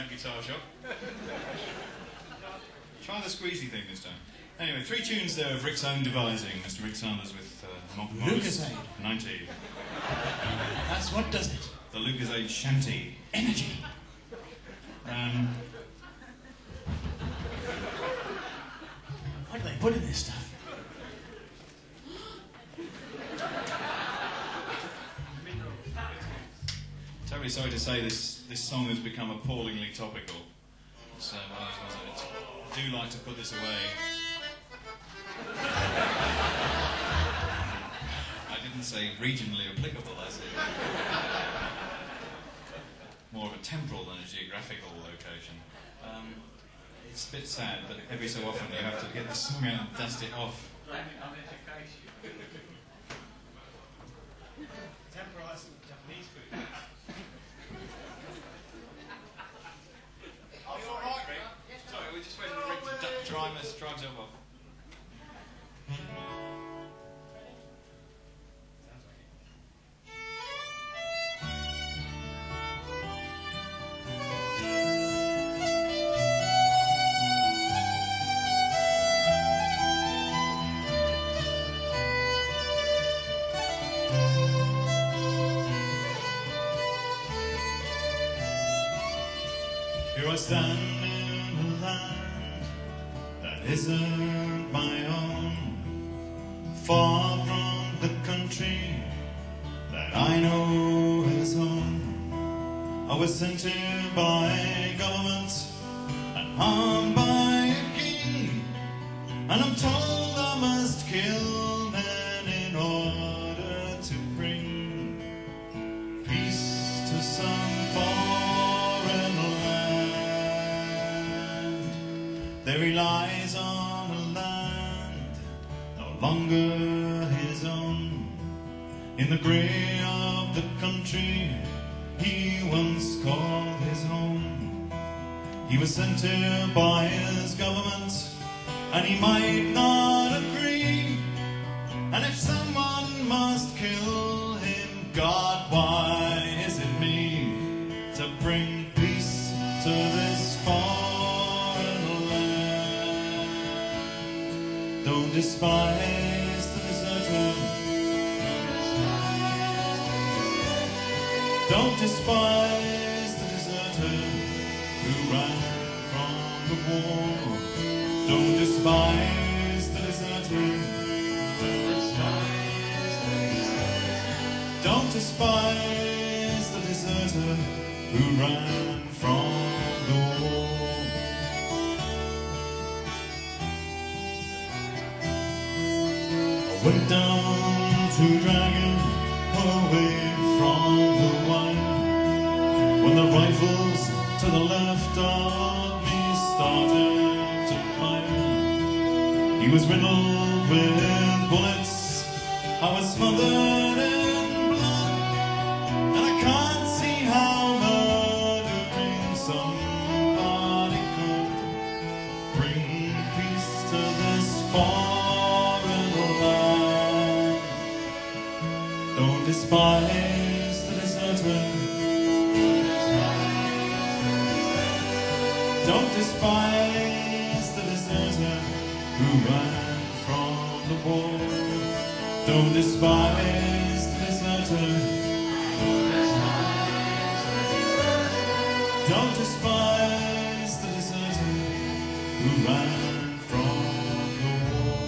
guitar shop. Try the squeezy thing this time. Anyway, three tunes there of Rick's own devising. Mister Rick Sanders with uh, Monk Morris. Lucasade. ninety. That's what does it. The Lucasade Shanty. Energy. Um, What do they put in this stuff? terribly sorry to say this, this song has become appallingly topical. So uh, I do like to put this away. I didn't say regionally applicable, I said more of a temporal than a geographical location. Um, it's a bit sad, but every so often you have to get the song out and dust it off. Temporal has some Japanese food. Oh, you alright, Rick? Sorry, we just waiting for Rick to d- dry us, dry himself off. Here I stand in a land that isn't my own, far from the country that I know is home. I was sent here by government and harmed by a king, and I'm told I must kill men in order to bring peace to some foreign land. There he lies on a land no longer his own, in the grey of the country he once called his home. He was sent here by his government, and he might not agree. And if someone must kill him, God, why is it me to bring peace to this foreign land? Don't despise the deserter. Don't despise the deserter who ran from the war. Don't despise the deserter. Don't despise the deserter who ran from the war. I went down to Dragon away from the wine, when the rifles to the left of me started to fire. He was riddled with bullets, I was smothered in blood, and I can't see how murdering somebody could bring peace to this foreign land. Don't despise the deserter. Don't despise the deserter who ran from the war. Don't despise the deserter. Don't despise the deserter who ran from the war.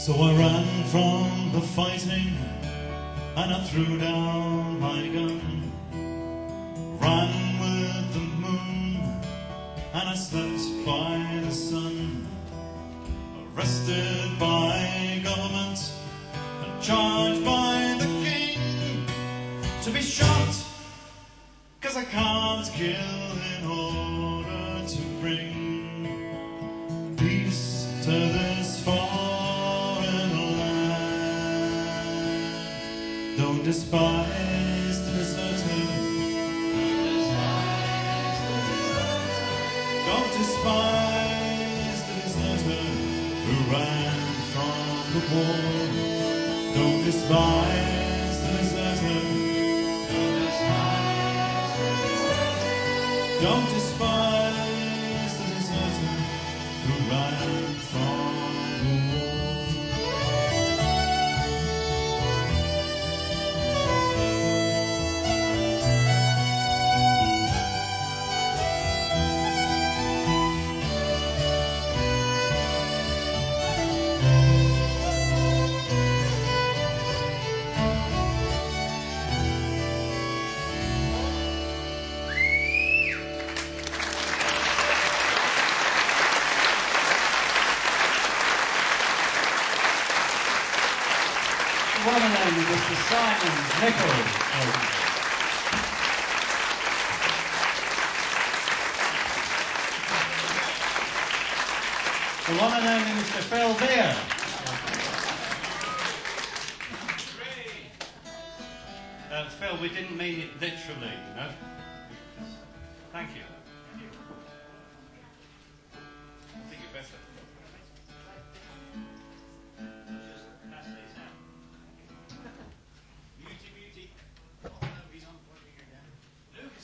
So I ran from the fighting and I threw down my gun. Ran with the moon and I slept by the sun. Arrested by government and charged by the king to be shot, 'cause I can't kill in order to bring peace to this foreign land. Don't despise the deserter. Don't despise the deserter who ran from the war. Don't despise the deserter. Don't despise the deserter who ran from the war. One and only Mister Simon Nichols. The one and only Mister Phil Beer. Uh, Phil, we didn't mean it literally, you know. Thank you. I think you're better. Just pass these out. Beauty, beauty. Oh no, he's on pointing again. Lucas.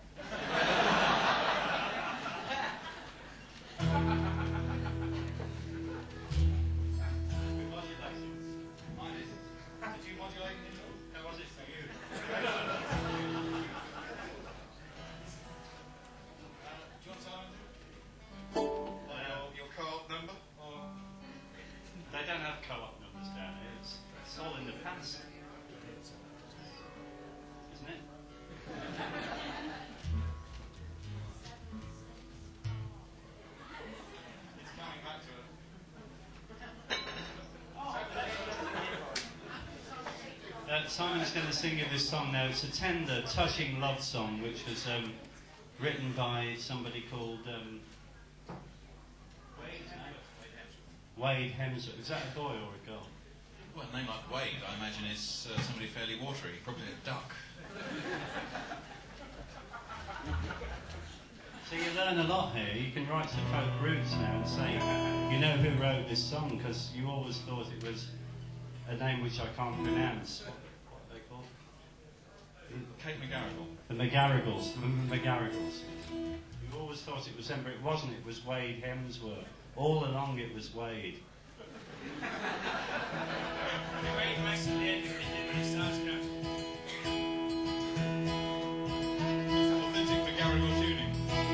Modulations. Mine is. Did you modulate it all? How was it for you? Uh, do you want to uh, your co-op number? Or they don't have co-op numbers down here. It's, it's all in the past. Isn't it? It's coming back to it. Uh, Simon's going to sing you this song now. It's a tender, touching love song which was um, written by somebody called um, Wade Hemsworth. Is that a boy or a girl? Well, a name like Wade, I imagine it's uh, somebody fairly watery, probably a duck. So you learn a lot here. You can write to folk roots now and say, you know who wrote this song, because you always thought it was a name which I can't pronounce. What, what are they called? Kate McGarrigle. The McGarrigles. The McGarrigles. You always thought it was them, but it wasn't. It was Wade Hemsworth. All along it was Wade. Wade makes it the end of it when it starts going. It's authentic McGarrigle tuning.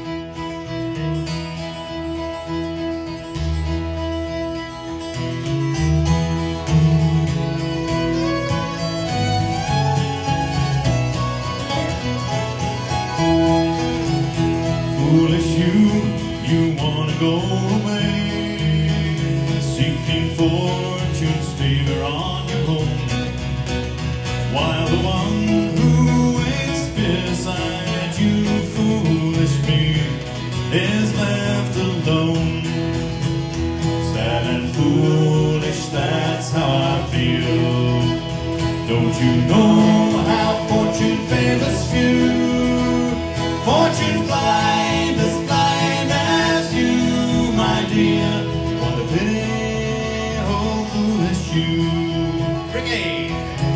Foolish you, you wanna go away, seeking fortune's favor on your home, while the one who waits beside you, foolish me, is left alone. Sad and foolish, that's how I feel. Don't you know how fortune favors few? Fortune's blind, as blind as you, my dear. What a pity, oh foolish you. Brigade!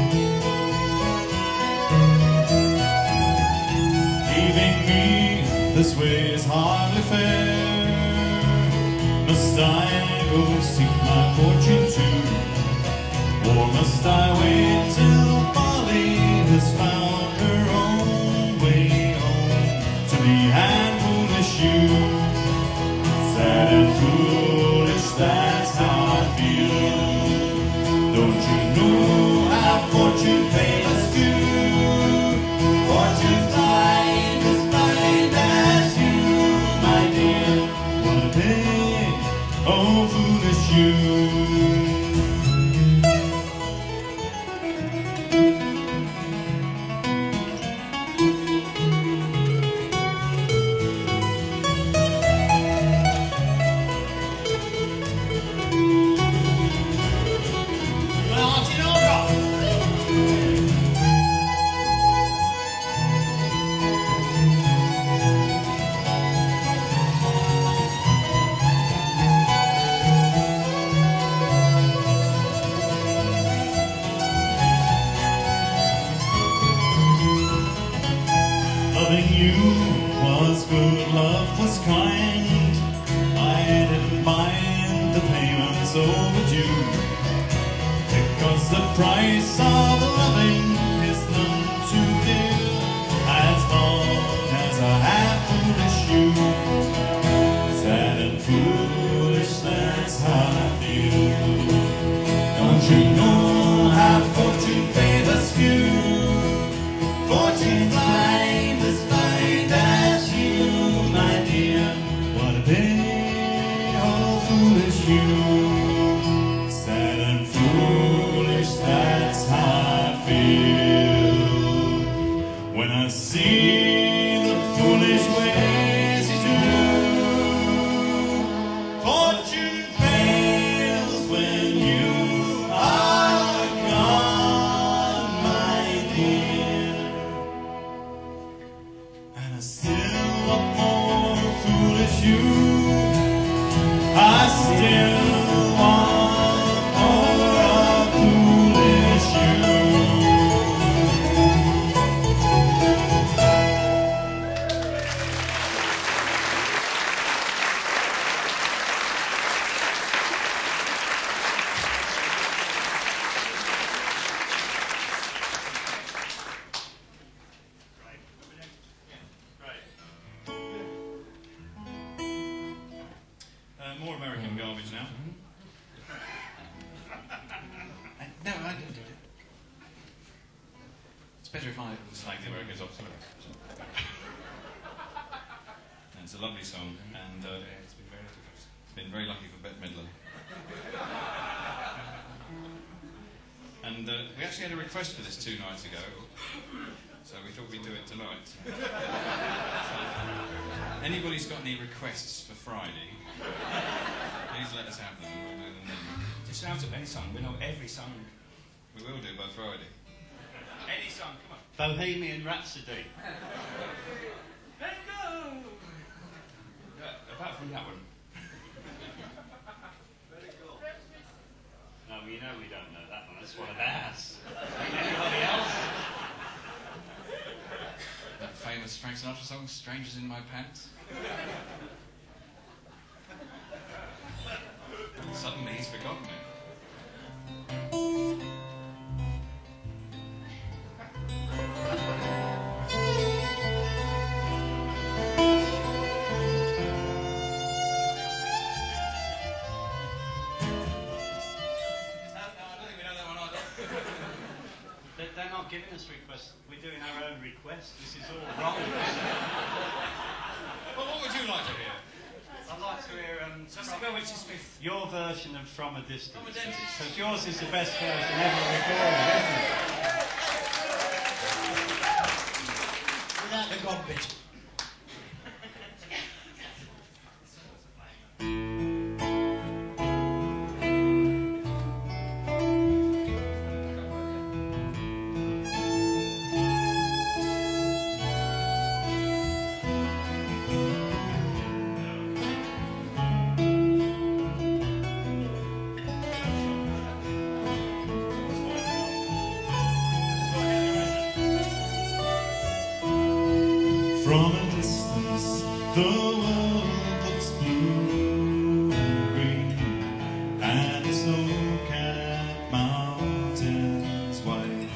Leaving me this way is hardly fair. Must I go seek my fortune too? Or must I wait till Polly has found her own way home to me and foolish you? Sad and foolish, that's how I feel. loving you was good, love was kind. I didn't mind the payments overdue, because the price of loving is none too dear, as long as I have foolish you. Sad and foolish, that's how I feel. Don't you know how fortune favors few? Fortune's blind, as blind as you, my dear. What a pity, oh foolish you. Sad and foolish, that's how I feel. When I see the foolish ways you do, fortune fails when you are gone, my dear. And I still want more foolish you. I still want more of foolish you. Uh, more American garbage now. I, no, I don't do it. It's better if I... Slag the Americans off. Sorry. And it's a lovely song, and uh, it's been very, it's been very lucky for Bette Midler. And uh, we actually had a request for this two nights ago, so we thought we'd do it tonight. So, anybody's got any requests for Friday, please let us have them. We'll do them then. Just shout at any song. We know every song. We will do by Friday. Any song, come on. Bohemian Rhapsody. Let's go! Yeah, apart from that one. No, you know we don't know that one. That's one of ours. Anybody else? That famous Frank Sinatra song, Strangers in My Pants. Suddenly he's forgotten it. They- They're not giving us requests. We're doing our own requests. This is all wrong. Well, what would you like to hear? I'd like to hear um, Just to go which is fifth. your version of From a Distance. From a Distance. Because yours is the best version ever recorded, isn't it? Without the God bit. From a distance, the world looks blue and green, and the snow-capped mountains white.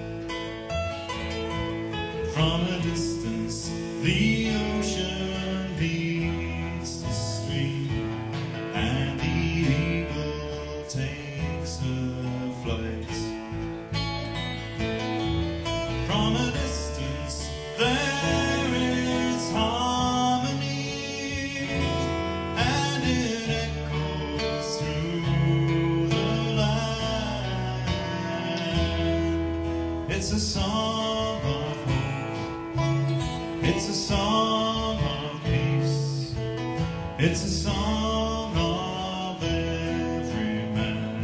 From a distance, the ocean beats the stream, and the eagle takes her flight. From a distance, there is harmony, and it echoes through the land. It's a song of hope, it's a song of peace, it's a song of every man.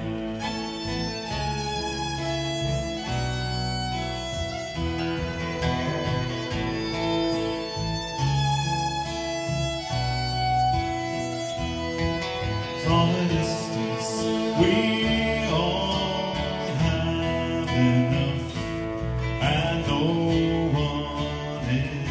From a distance, we all have enough, and no one is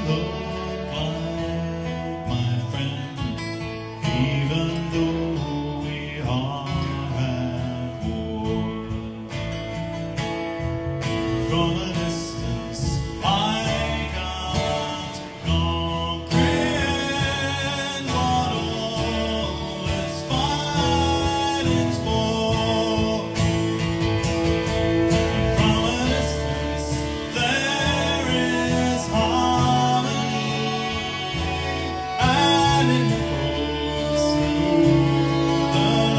look like, my friend, even though we are at war. From a distance, I got to comprehend what all this fighting's for. From a distance, there is harmony, and it flows through the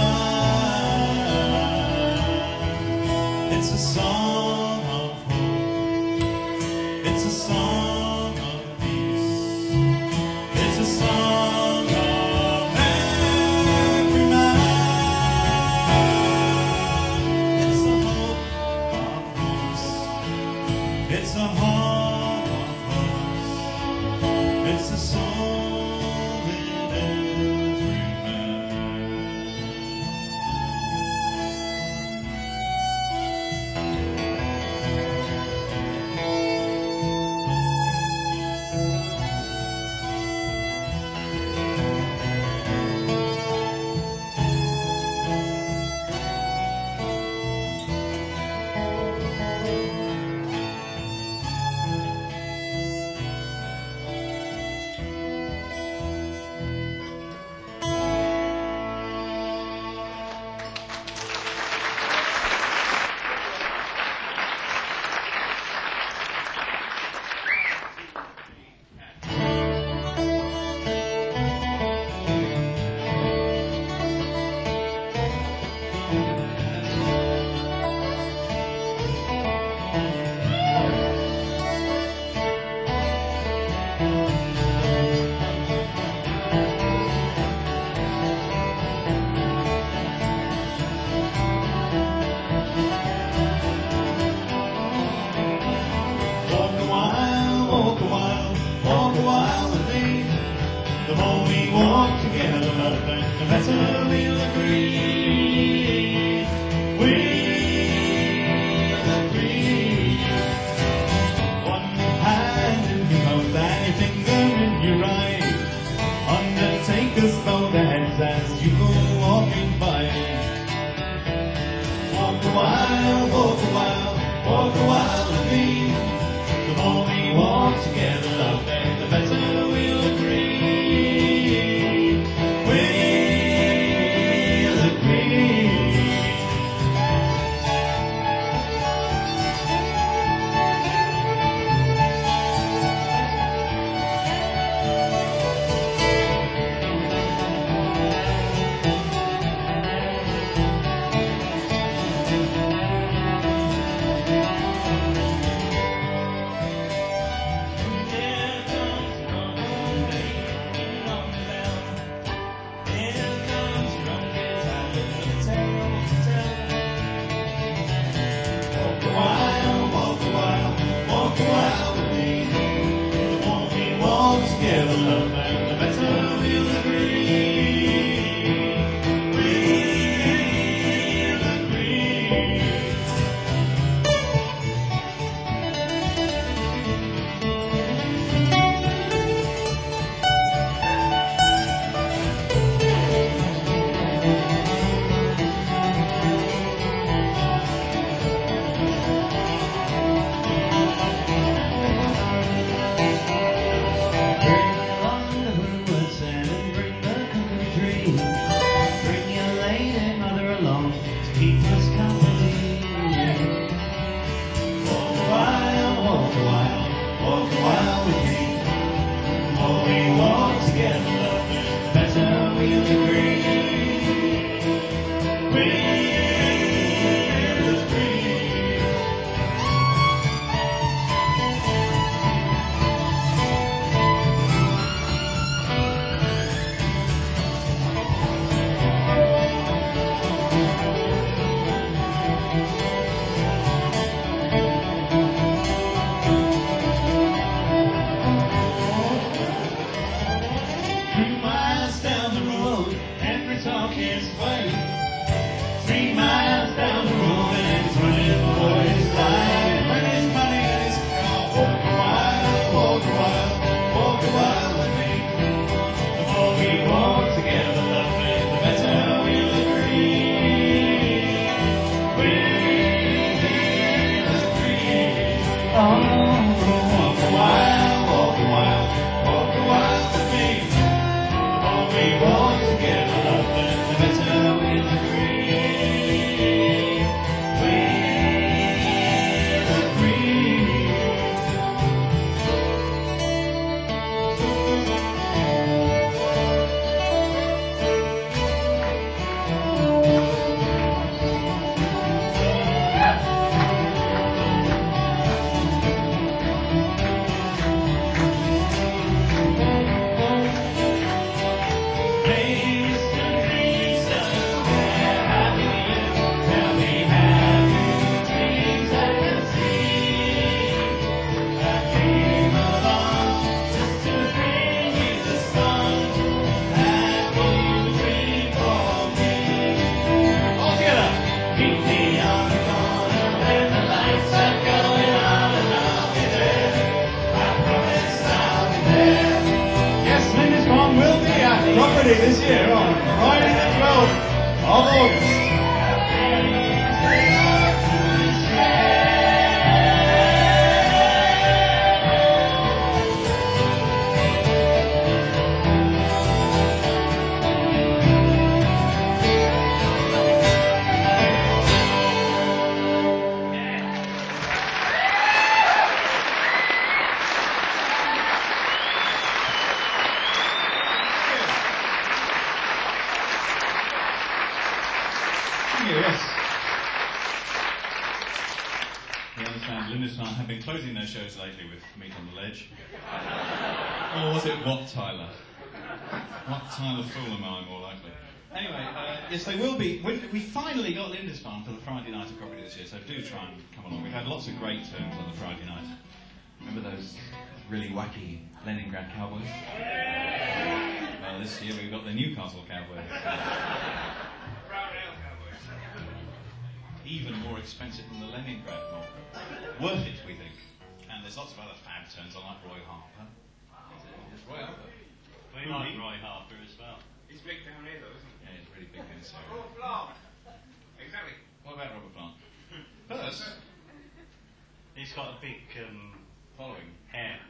night. It's a song of hope. It's a song of peace. It's a song of every man. It's the hope of peace. It's a heart of hope. It's a soul in every man. Walk a while, walk a while, walk a while with me. The more we walk together, love, then the better we'll agree. We'll agree. One hand in your mouth and your finger in your eye. Undertakers bow their heads as you go walking by. Walk a while, walk a while, walk a while with me. The more we walk together, love, then the better we'll agree. We'll agree. Here comes Monday, on the bell. Here comes Rocket, having a tale to tell. Walk a while, walk a while, walk a while with me. The more we walk together, love, and the better we'll agree. We'll agree. Bring along the bluebirds and bring the cuckoo tree. Bring your lady mother along to keep us company. Walk a while, walk a while, walk a while with me. The more we walk together, love, the better we'll agree. We'll agree. comedy this year on Friday the twelfth of August. Yes. You understand, Lindisfarne have been closing their shows lately with Meat on the Ledge. Or was it What Tyler? What Tyler Fool am I, more likely? Anyway, uh, yes, they will be. We, we finally got Lindisfarne for the Friday night of comedy this year, so do try and come along. We've had lots of great turns on the Friday night. Remember those really wacky Leningrad Cowboys? Well, this year we've got the Newcastle Cowboys. Even more expensive than the Leningrad mob. Worth it, we think. And there's lots of other fab turns. I like Roy Harper. Is Roy Harper? We like Roy Harper as well. He's big down here, though, isn't he? Yeah, he's really big in this area. Robert Plant. Exactly. What about Robert Plant? First, He's got a big um, following. hair.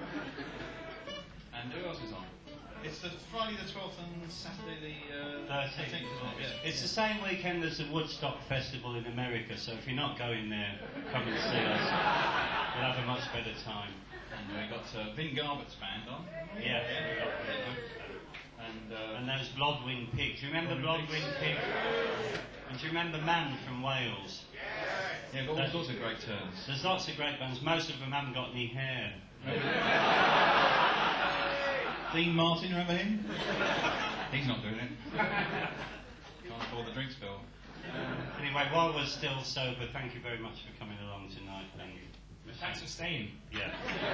And who else is on? It's the Friday the twelfth and Saturday the uh, thirteenth. isn't it? Yeah. It's the same weekend as the Woodstock Festival in America, so if you're not going there, come and see us. You'll have a much better time. And we got uh, Vin Garbutt's band on. Yeah. And, uh, And those Blodwyn Pigs. Do you remember Blodwyn Pig? And do you remember Man from Wales? yeah, got all sorts of great turns. There's lots of great bands. Most of them haven't got any hair. Dean Martin, remember him? He's not doing it. Can't afford the drinks bill. Anyway, while we're still sober, thank you very much for coming along tonight. And Thanks for staying. yeah.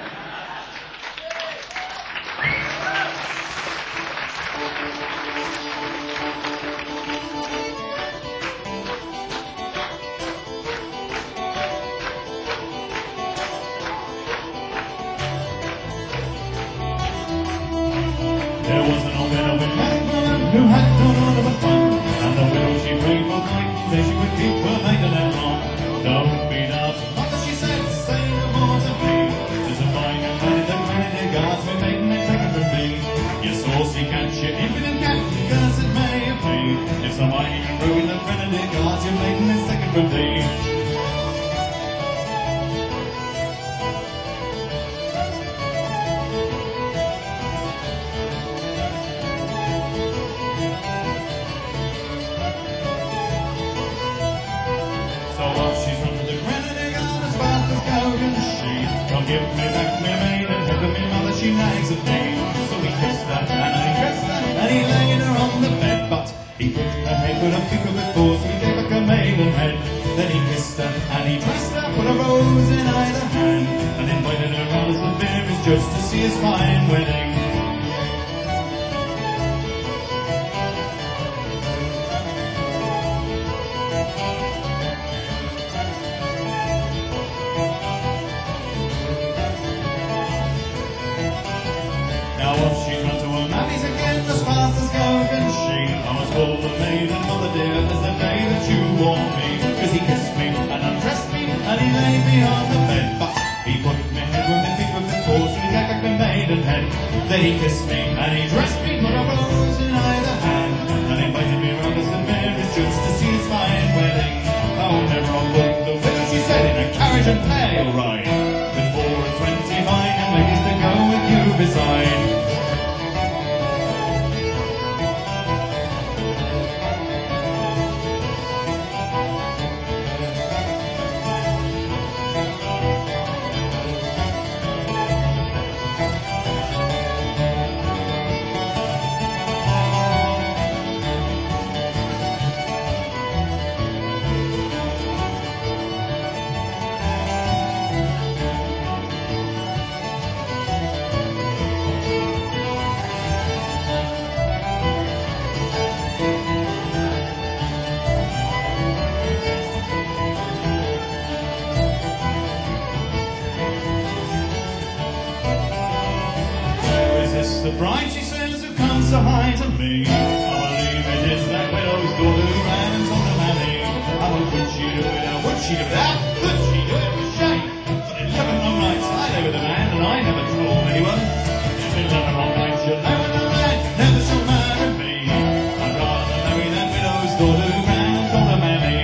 There was an old widow in Melbourne who had no order but fun, and the widow she prayed for night that she would keep her maiden and on. Don't be daft, mother, she said, say no more to me. There's a fine and man in the granny guards me maiden and taken from me. You saucy cat, you impudent cat, cursed may you be. If some mighty crew in the granny guards your maiden is taken from thee. Give me back my maid and head of me mother, she nags at me. So he kissed her and he dressed her and he laid her on the bed. But he put her head with a finger before, so he gave back her maiden head. Then he kissed her and he dressed her, put a rose in either hand, and invited her round as the beer is just to see his fine wedding. Then he kissed me, and he dressed me, put a rose in either hand, and invited me round as the marriage just to see his fine wedding. Oh, never on board the widow, she said, in a carriage and pair you'll ride, with four and twenty fine young ladies to go with you beside. The bride, she says, who comes to hide to me. I believe it is that widow's daughter who ran and told her nanny. How would she do it? How would she do that? Could she do it with shame? But eleven long nights I lay with a man and I never told anyone. It's eleven long nights you'll lay with a man, never shall marry me. I'd rather marry that widow's daughter who ran and told her mammy.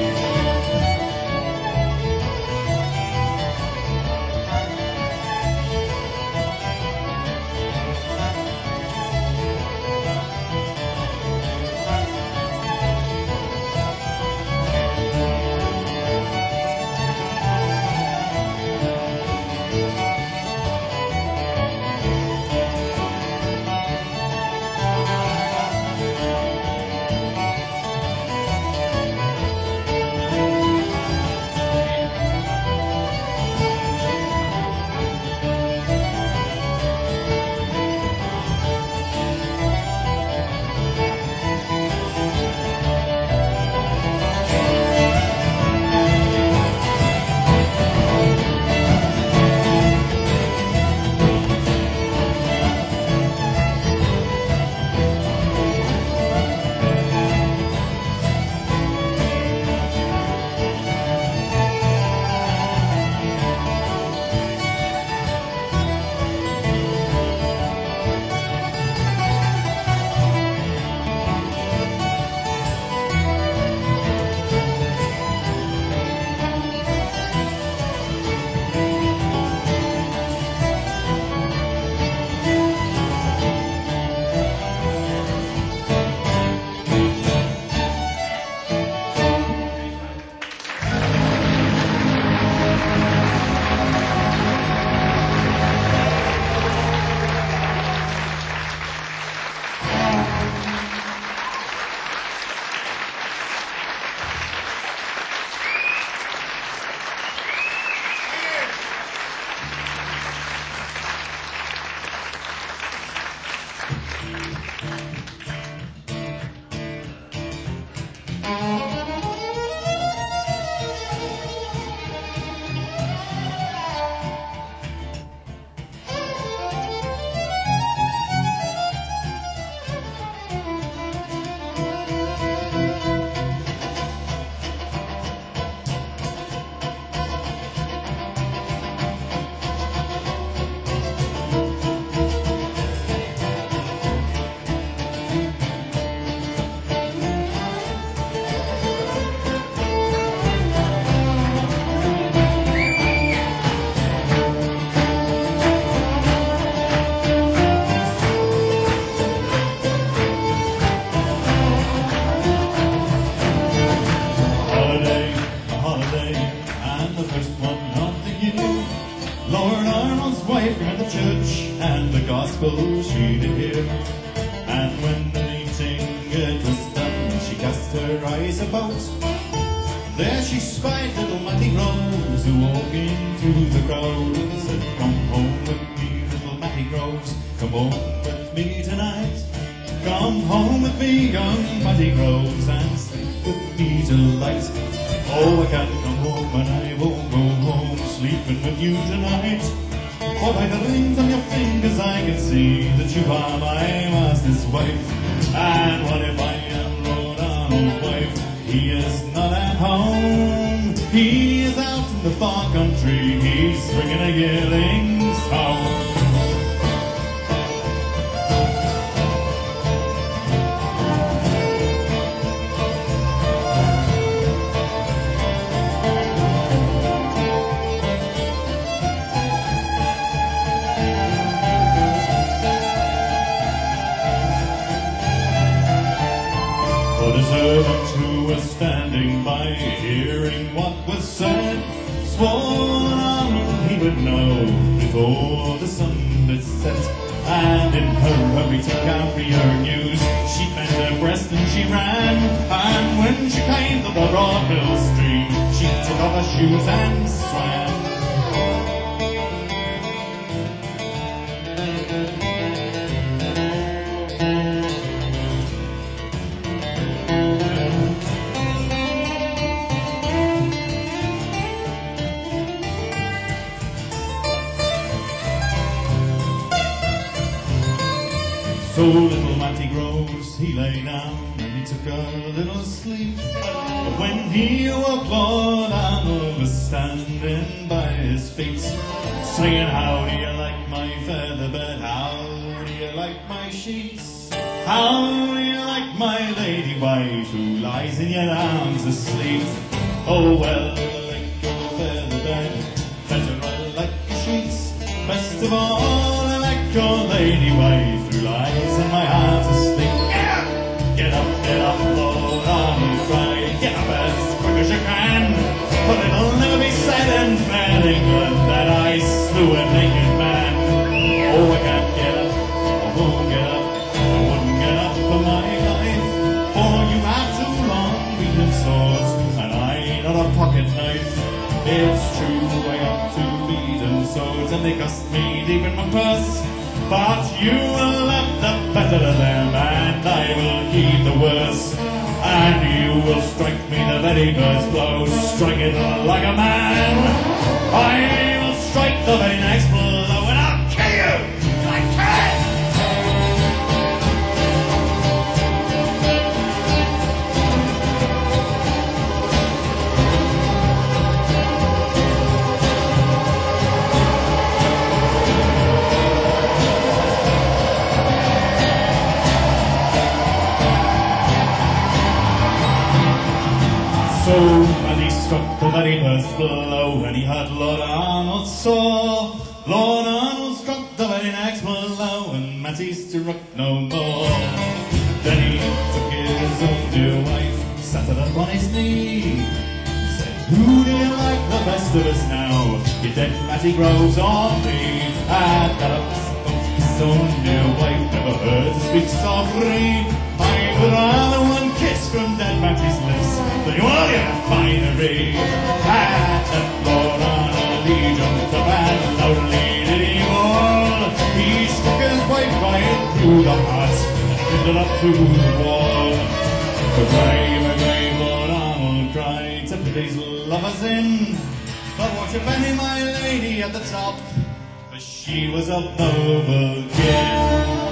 She did hear, and when the meeting it was done, she cast her eyes about. There she spied little Matty Groves, who walking through the crowd said, "Come home with me, little Matty Groves, come home with me tonight. Come home with me, young Matty Groves, and sleep with me till light. Oh, I can't come home and I won't go home, sleeping with you tonight. For by the rings on your fingers I can see that you are my master's wife. And what if I am Lord Arnold's wife? He is not at home. He is out in the far country. He's swinging a yearling song." The servant who was standing by, hearing what was said, swore on he would know before the sun had set. And in her hurry to carry her news, she bent her breast and she ran. And when she came to the broad mill stream, she took off her shoes and swam. So little Matty Groves, he lay down and he took a little sleep. But when he awoke, Lord Arnold was standing by his feet, singing, how do you like my feather bed? How do you like my sheets? How do you like my lady wife who lies in your arms asleep? Oh well, I like your feather bed, better I like your sheets. Best of all, I like your lady wife who lies in my arms asleep. Get up, get up, get up, Lord Arnold cried. Get up as quick as you can, but it'll never be said in fair England that I slew a naked man. Oh, I can't get up, I won't get up, I wouldn't get up for my life, for you have two long beaten swords, and I not a pocket knife. It's true, I got two beaten swords, and they cost me deep in my purse, but you will have the better of them, and I will keep the worse. And you will strike me the very first blow, strike it like a man. I will strike the very next blow, and I'll kill you like cat. So, and he struck the very first blow, and he heard Lord Arnold saw. Lord Arnold struck the very next blow, and Matty struck no more. Then he took his own dear wife, sat her up on his knee, said, who do you like the best of us now, you dead Matty Groves or me? And that up spoke his own dear wife, never heard her speak so free. I would rather one kiss from dead Matty's lips than all your finery. And that Lord Arnold, he jumped up and loudly did he bawl. He struck his wife right through the heart and pinned it up to the wall. But brave, brave Lord Arnold cried to put his lovers in, but watch if any my lady at the top, for she was of noble kin.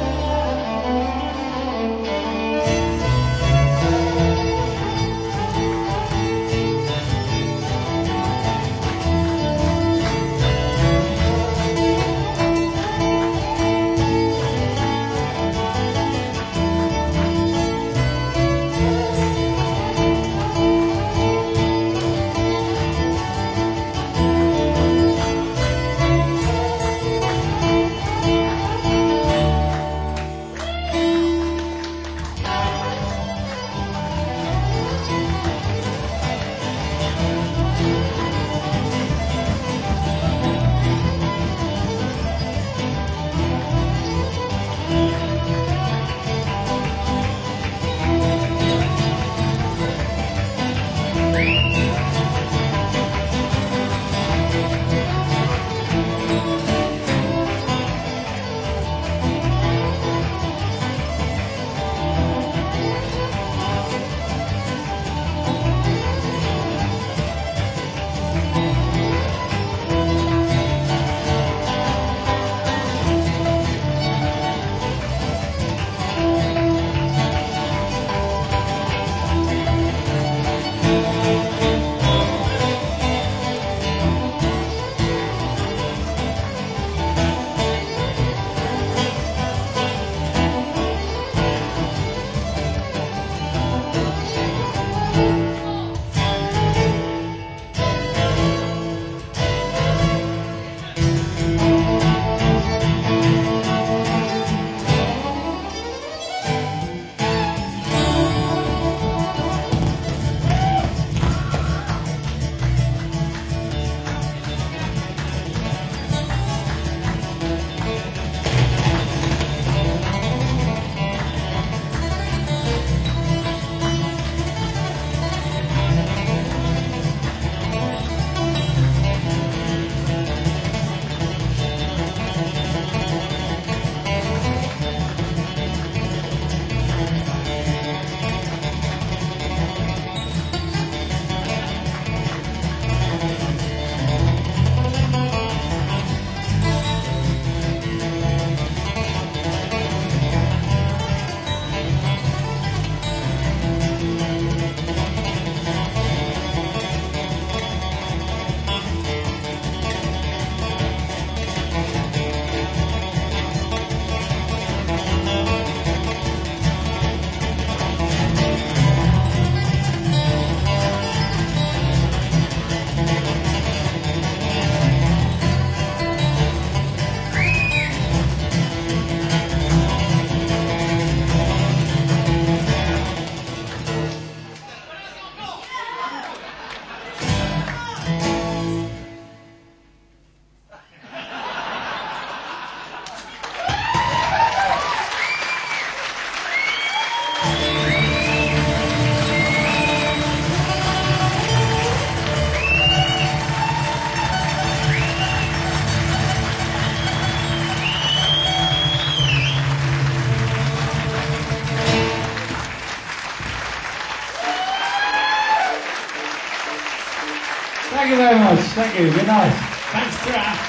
Thank you very much. Thank you. Good night. Thanks, Graf.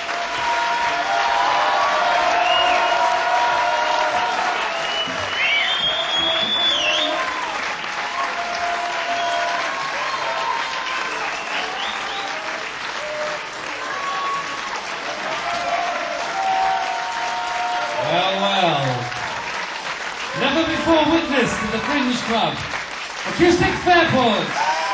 Well, well. Never before witnessed at the Fringe Club. Acoustic Fairport.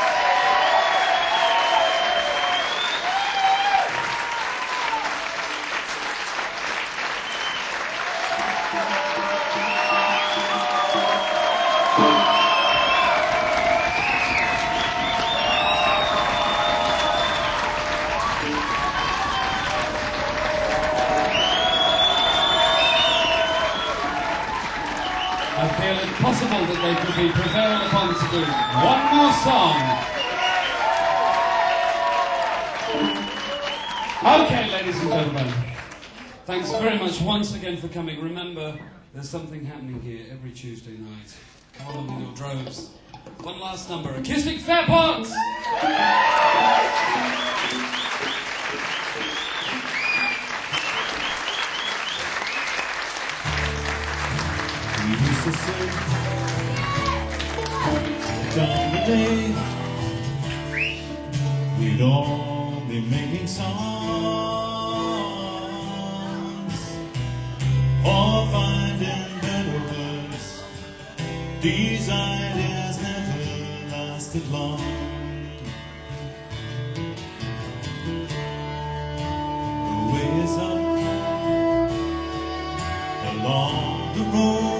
I feel it possible that they could be prevailed upon to do one more song. Okay, ladies and gentlemen, thanks very much once again for coming. Remember, there's something happening here every Tuesday night. Come on in your droves. One last number, Acoustic Fairport! We used to say down the day we'd all be making songs or finding better words. These ideas never lasted long. The way is up along the road.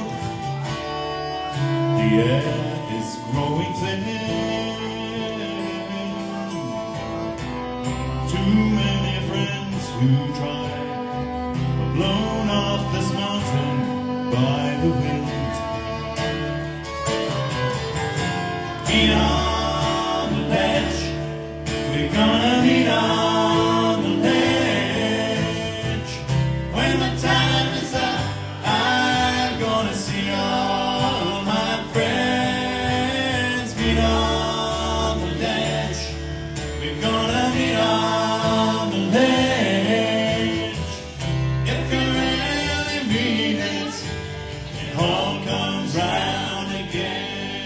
The air is growing thin. Too many friends who tried are blown off this mountain by the wind. Beyond the ledge, we're gonna meet on the ledge. When the time is up, I'm gonna see all my friends. Meet on the ledge, we're gonna meet on the ledge. If you really mean it, it all comes round again.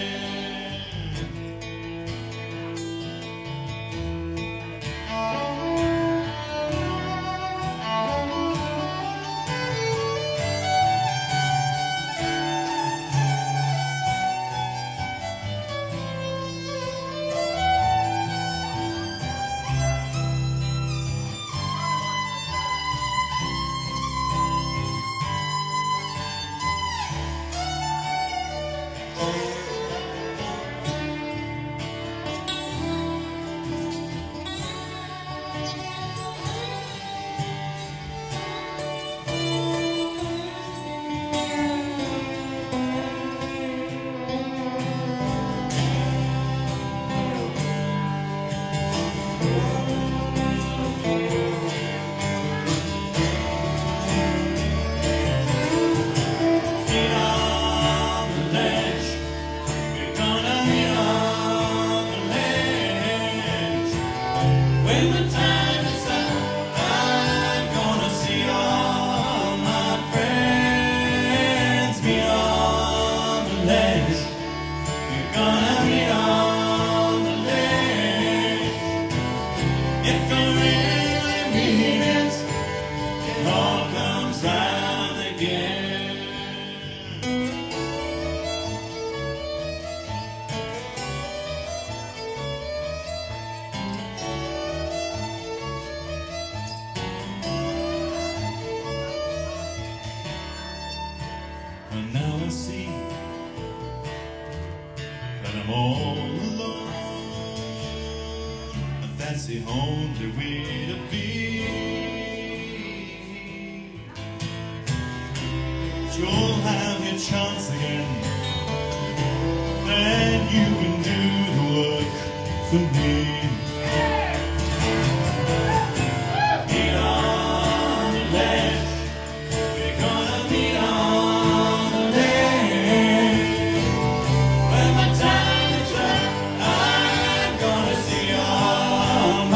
Meet on the ledge, we're gonna meet on the ledge. When the time is up, I'm gonna see all my friends. Meet on the ledge, we're gonna meet on the ledge. If you really mean it, it all comes round again. And now I see that I'm all alone, and that's the only way to be. You'll have your chance again, then you can do the work for me. Meet on the ledge, we're gonna meet on the ledge. When my time is up, I'm gonna see all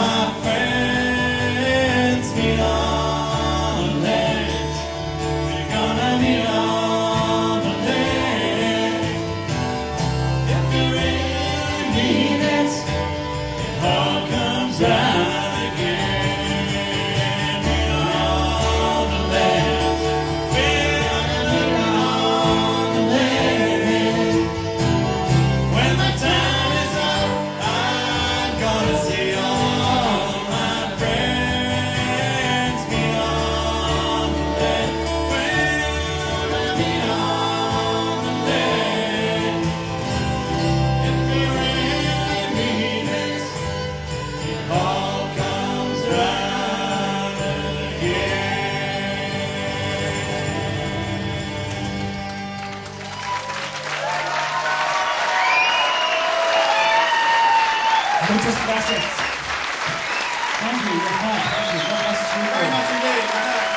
Muchas gracias. Thank you. You're fine. Thank you. God bless you. Very much indeed.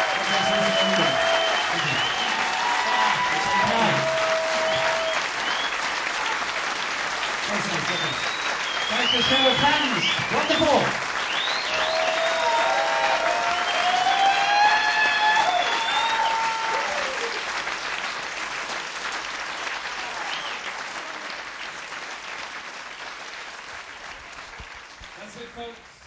Thanks for show of hands. Wonderful. That's it, folks.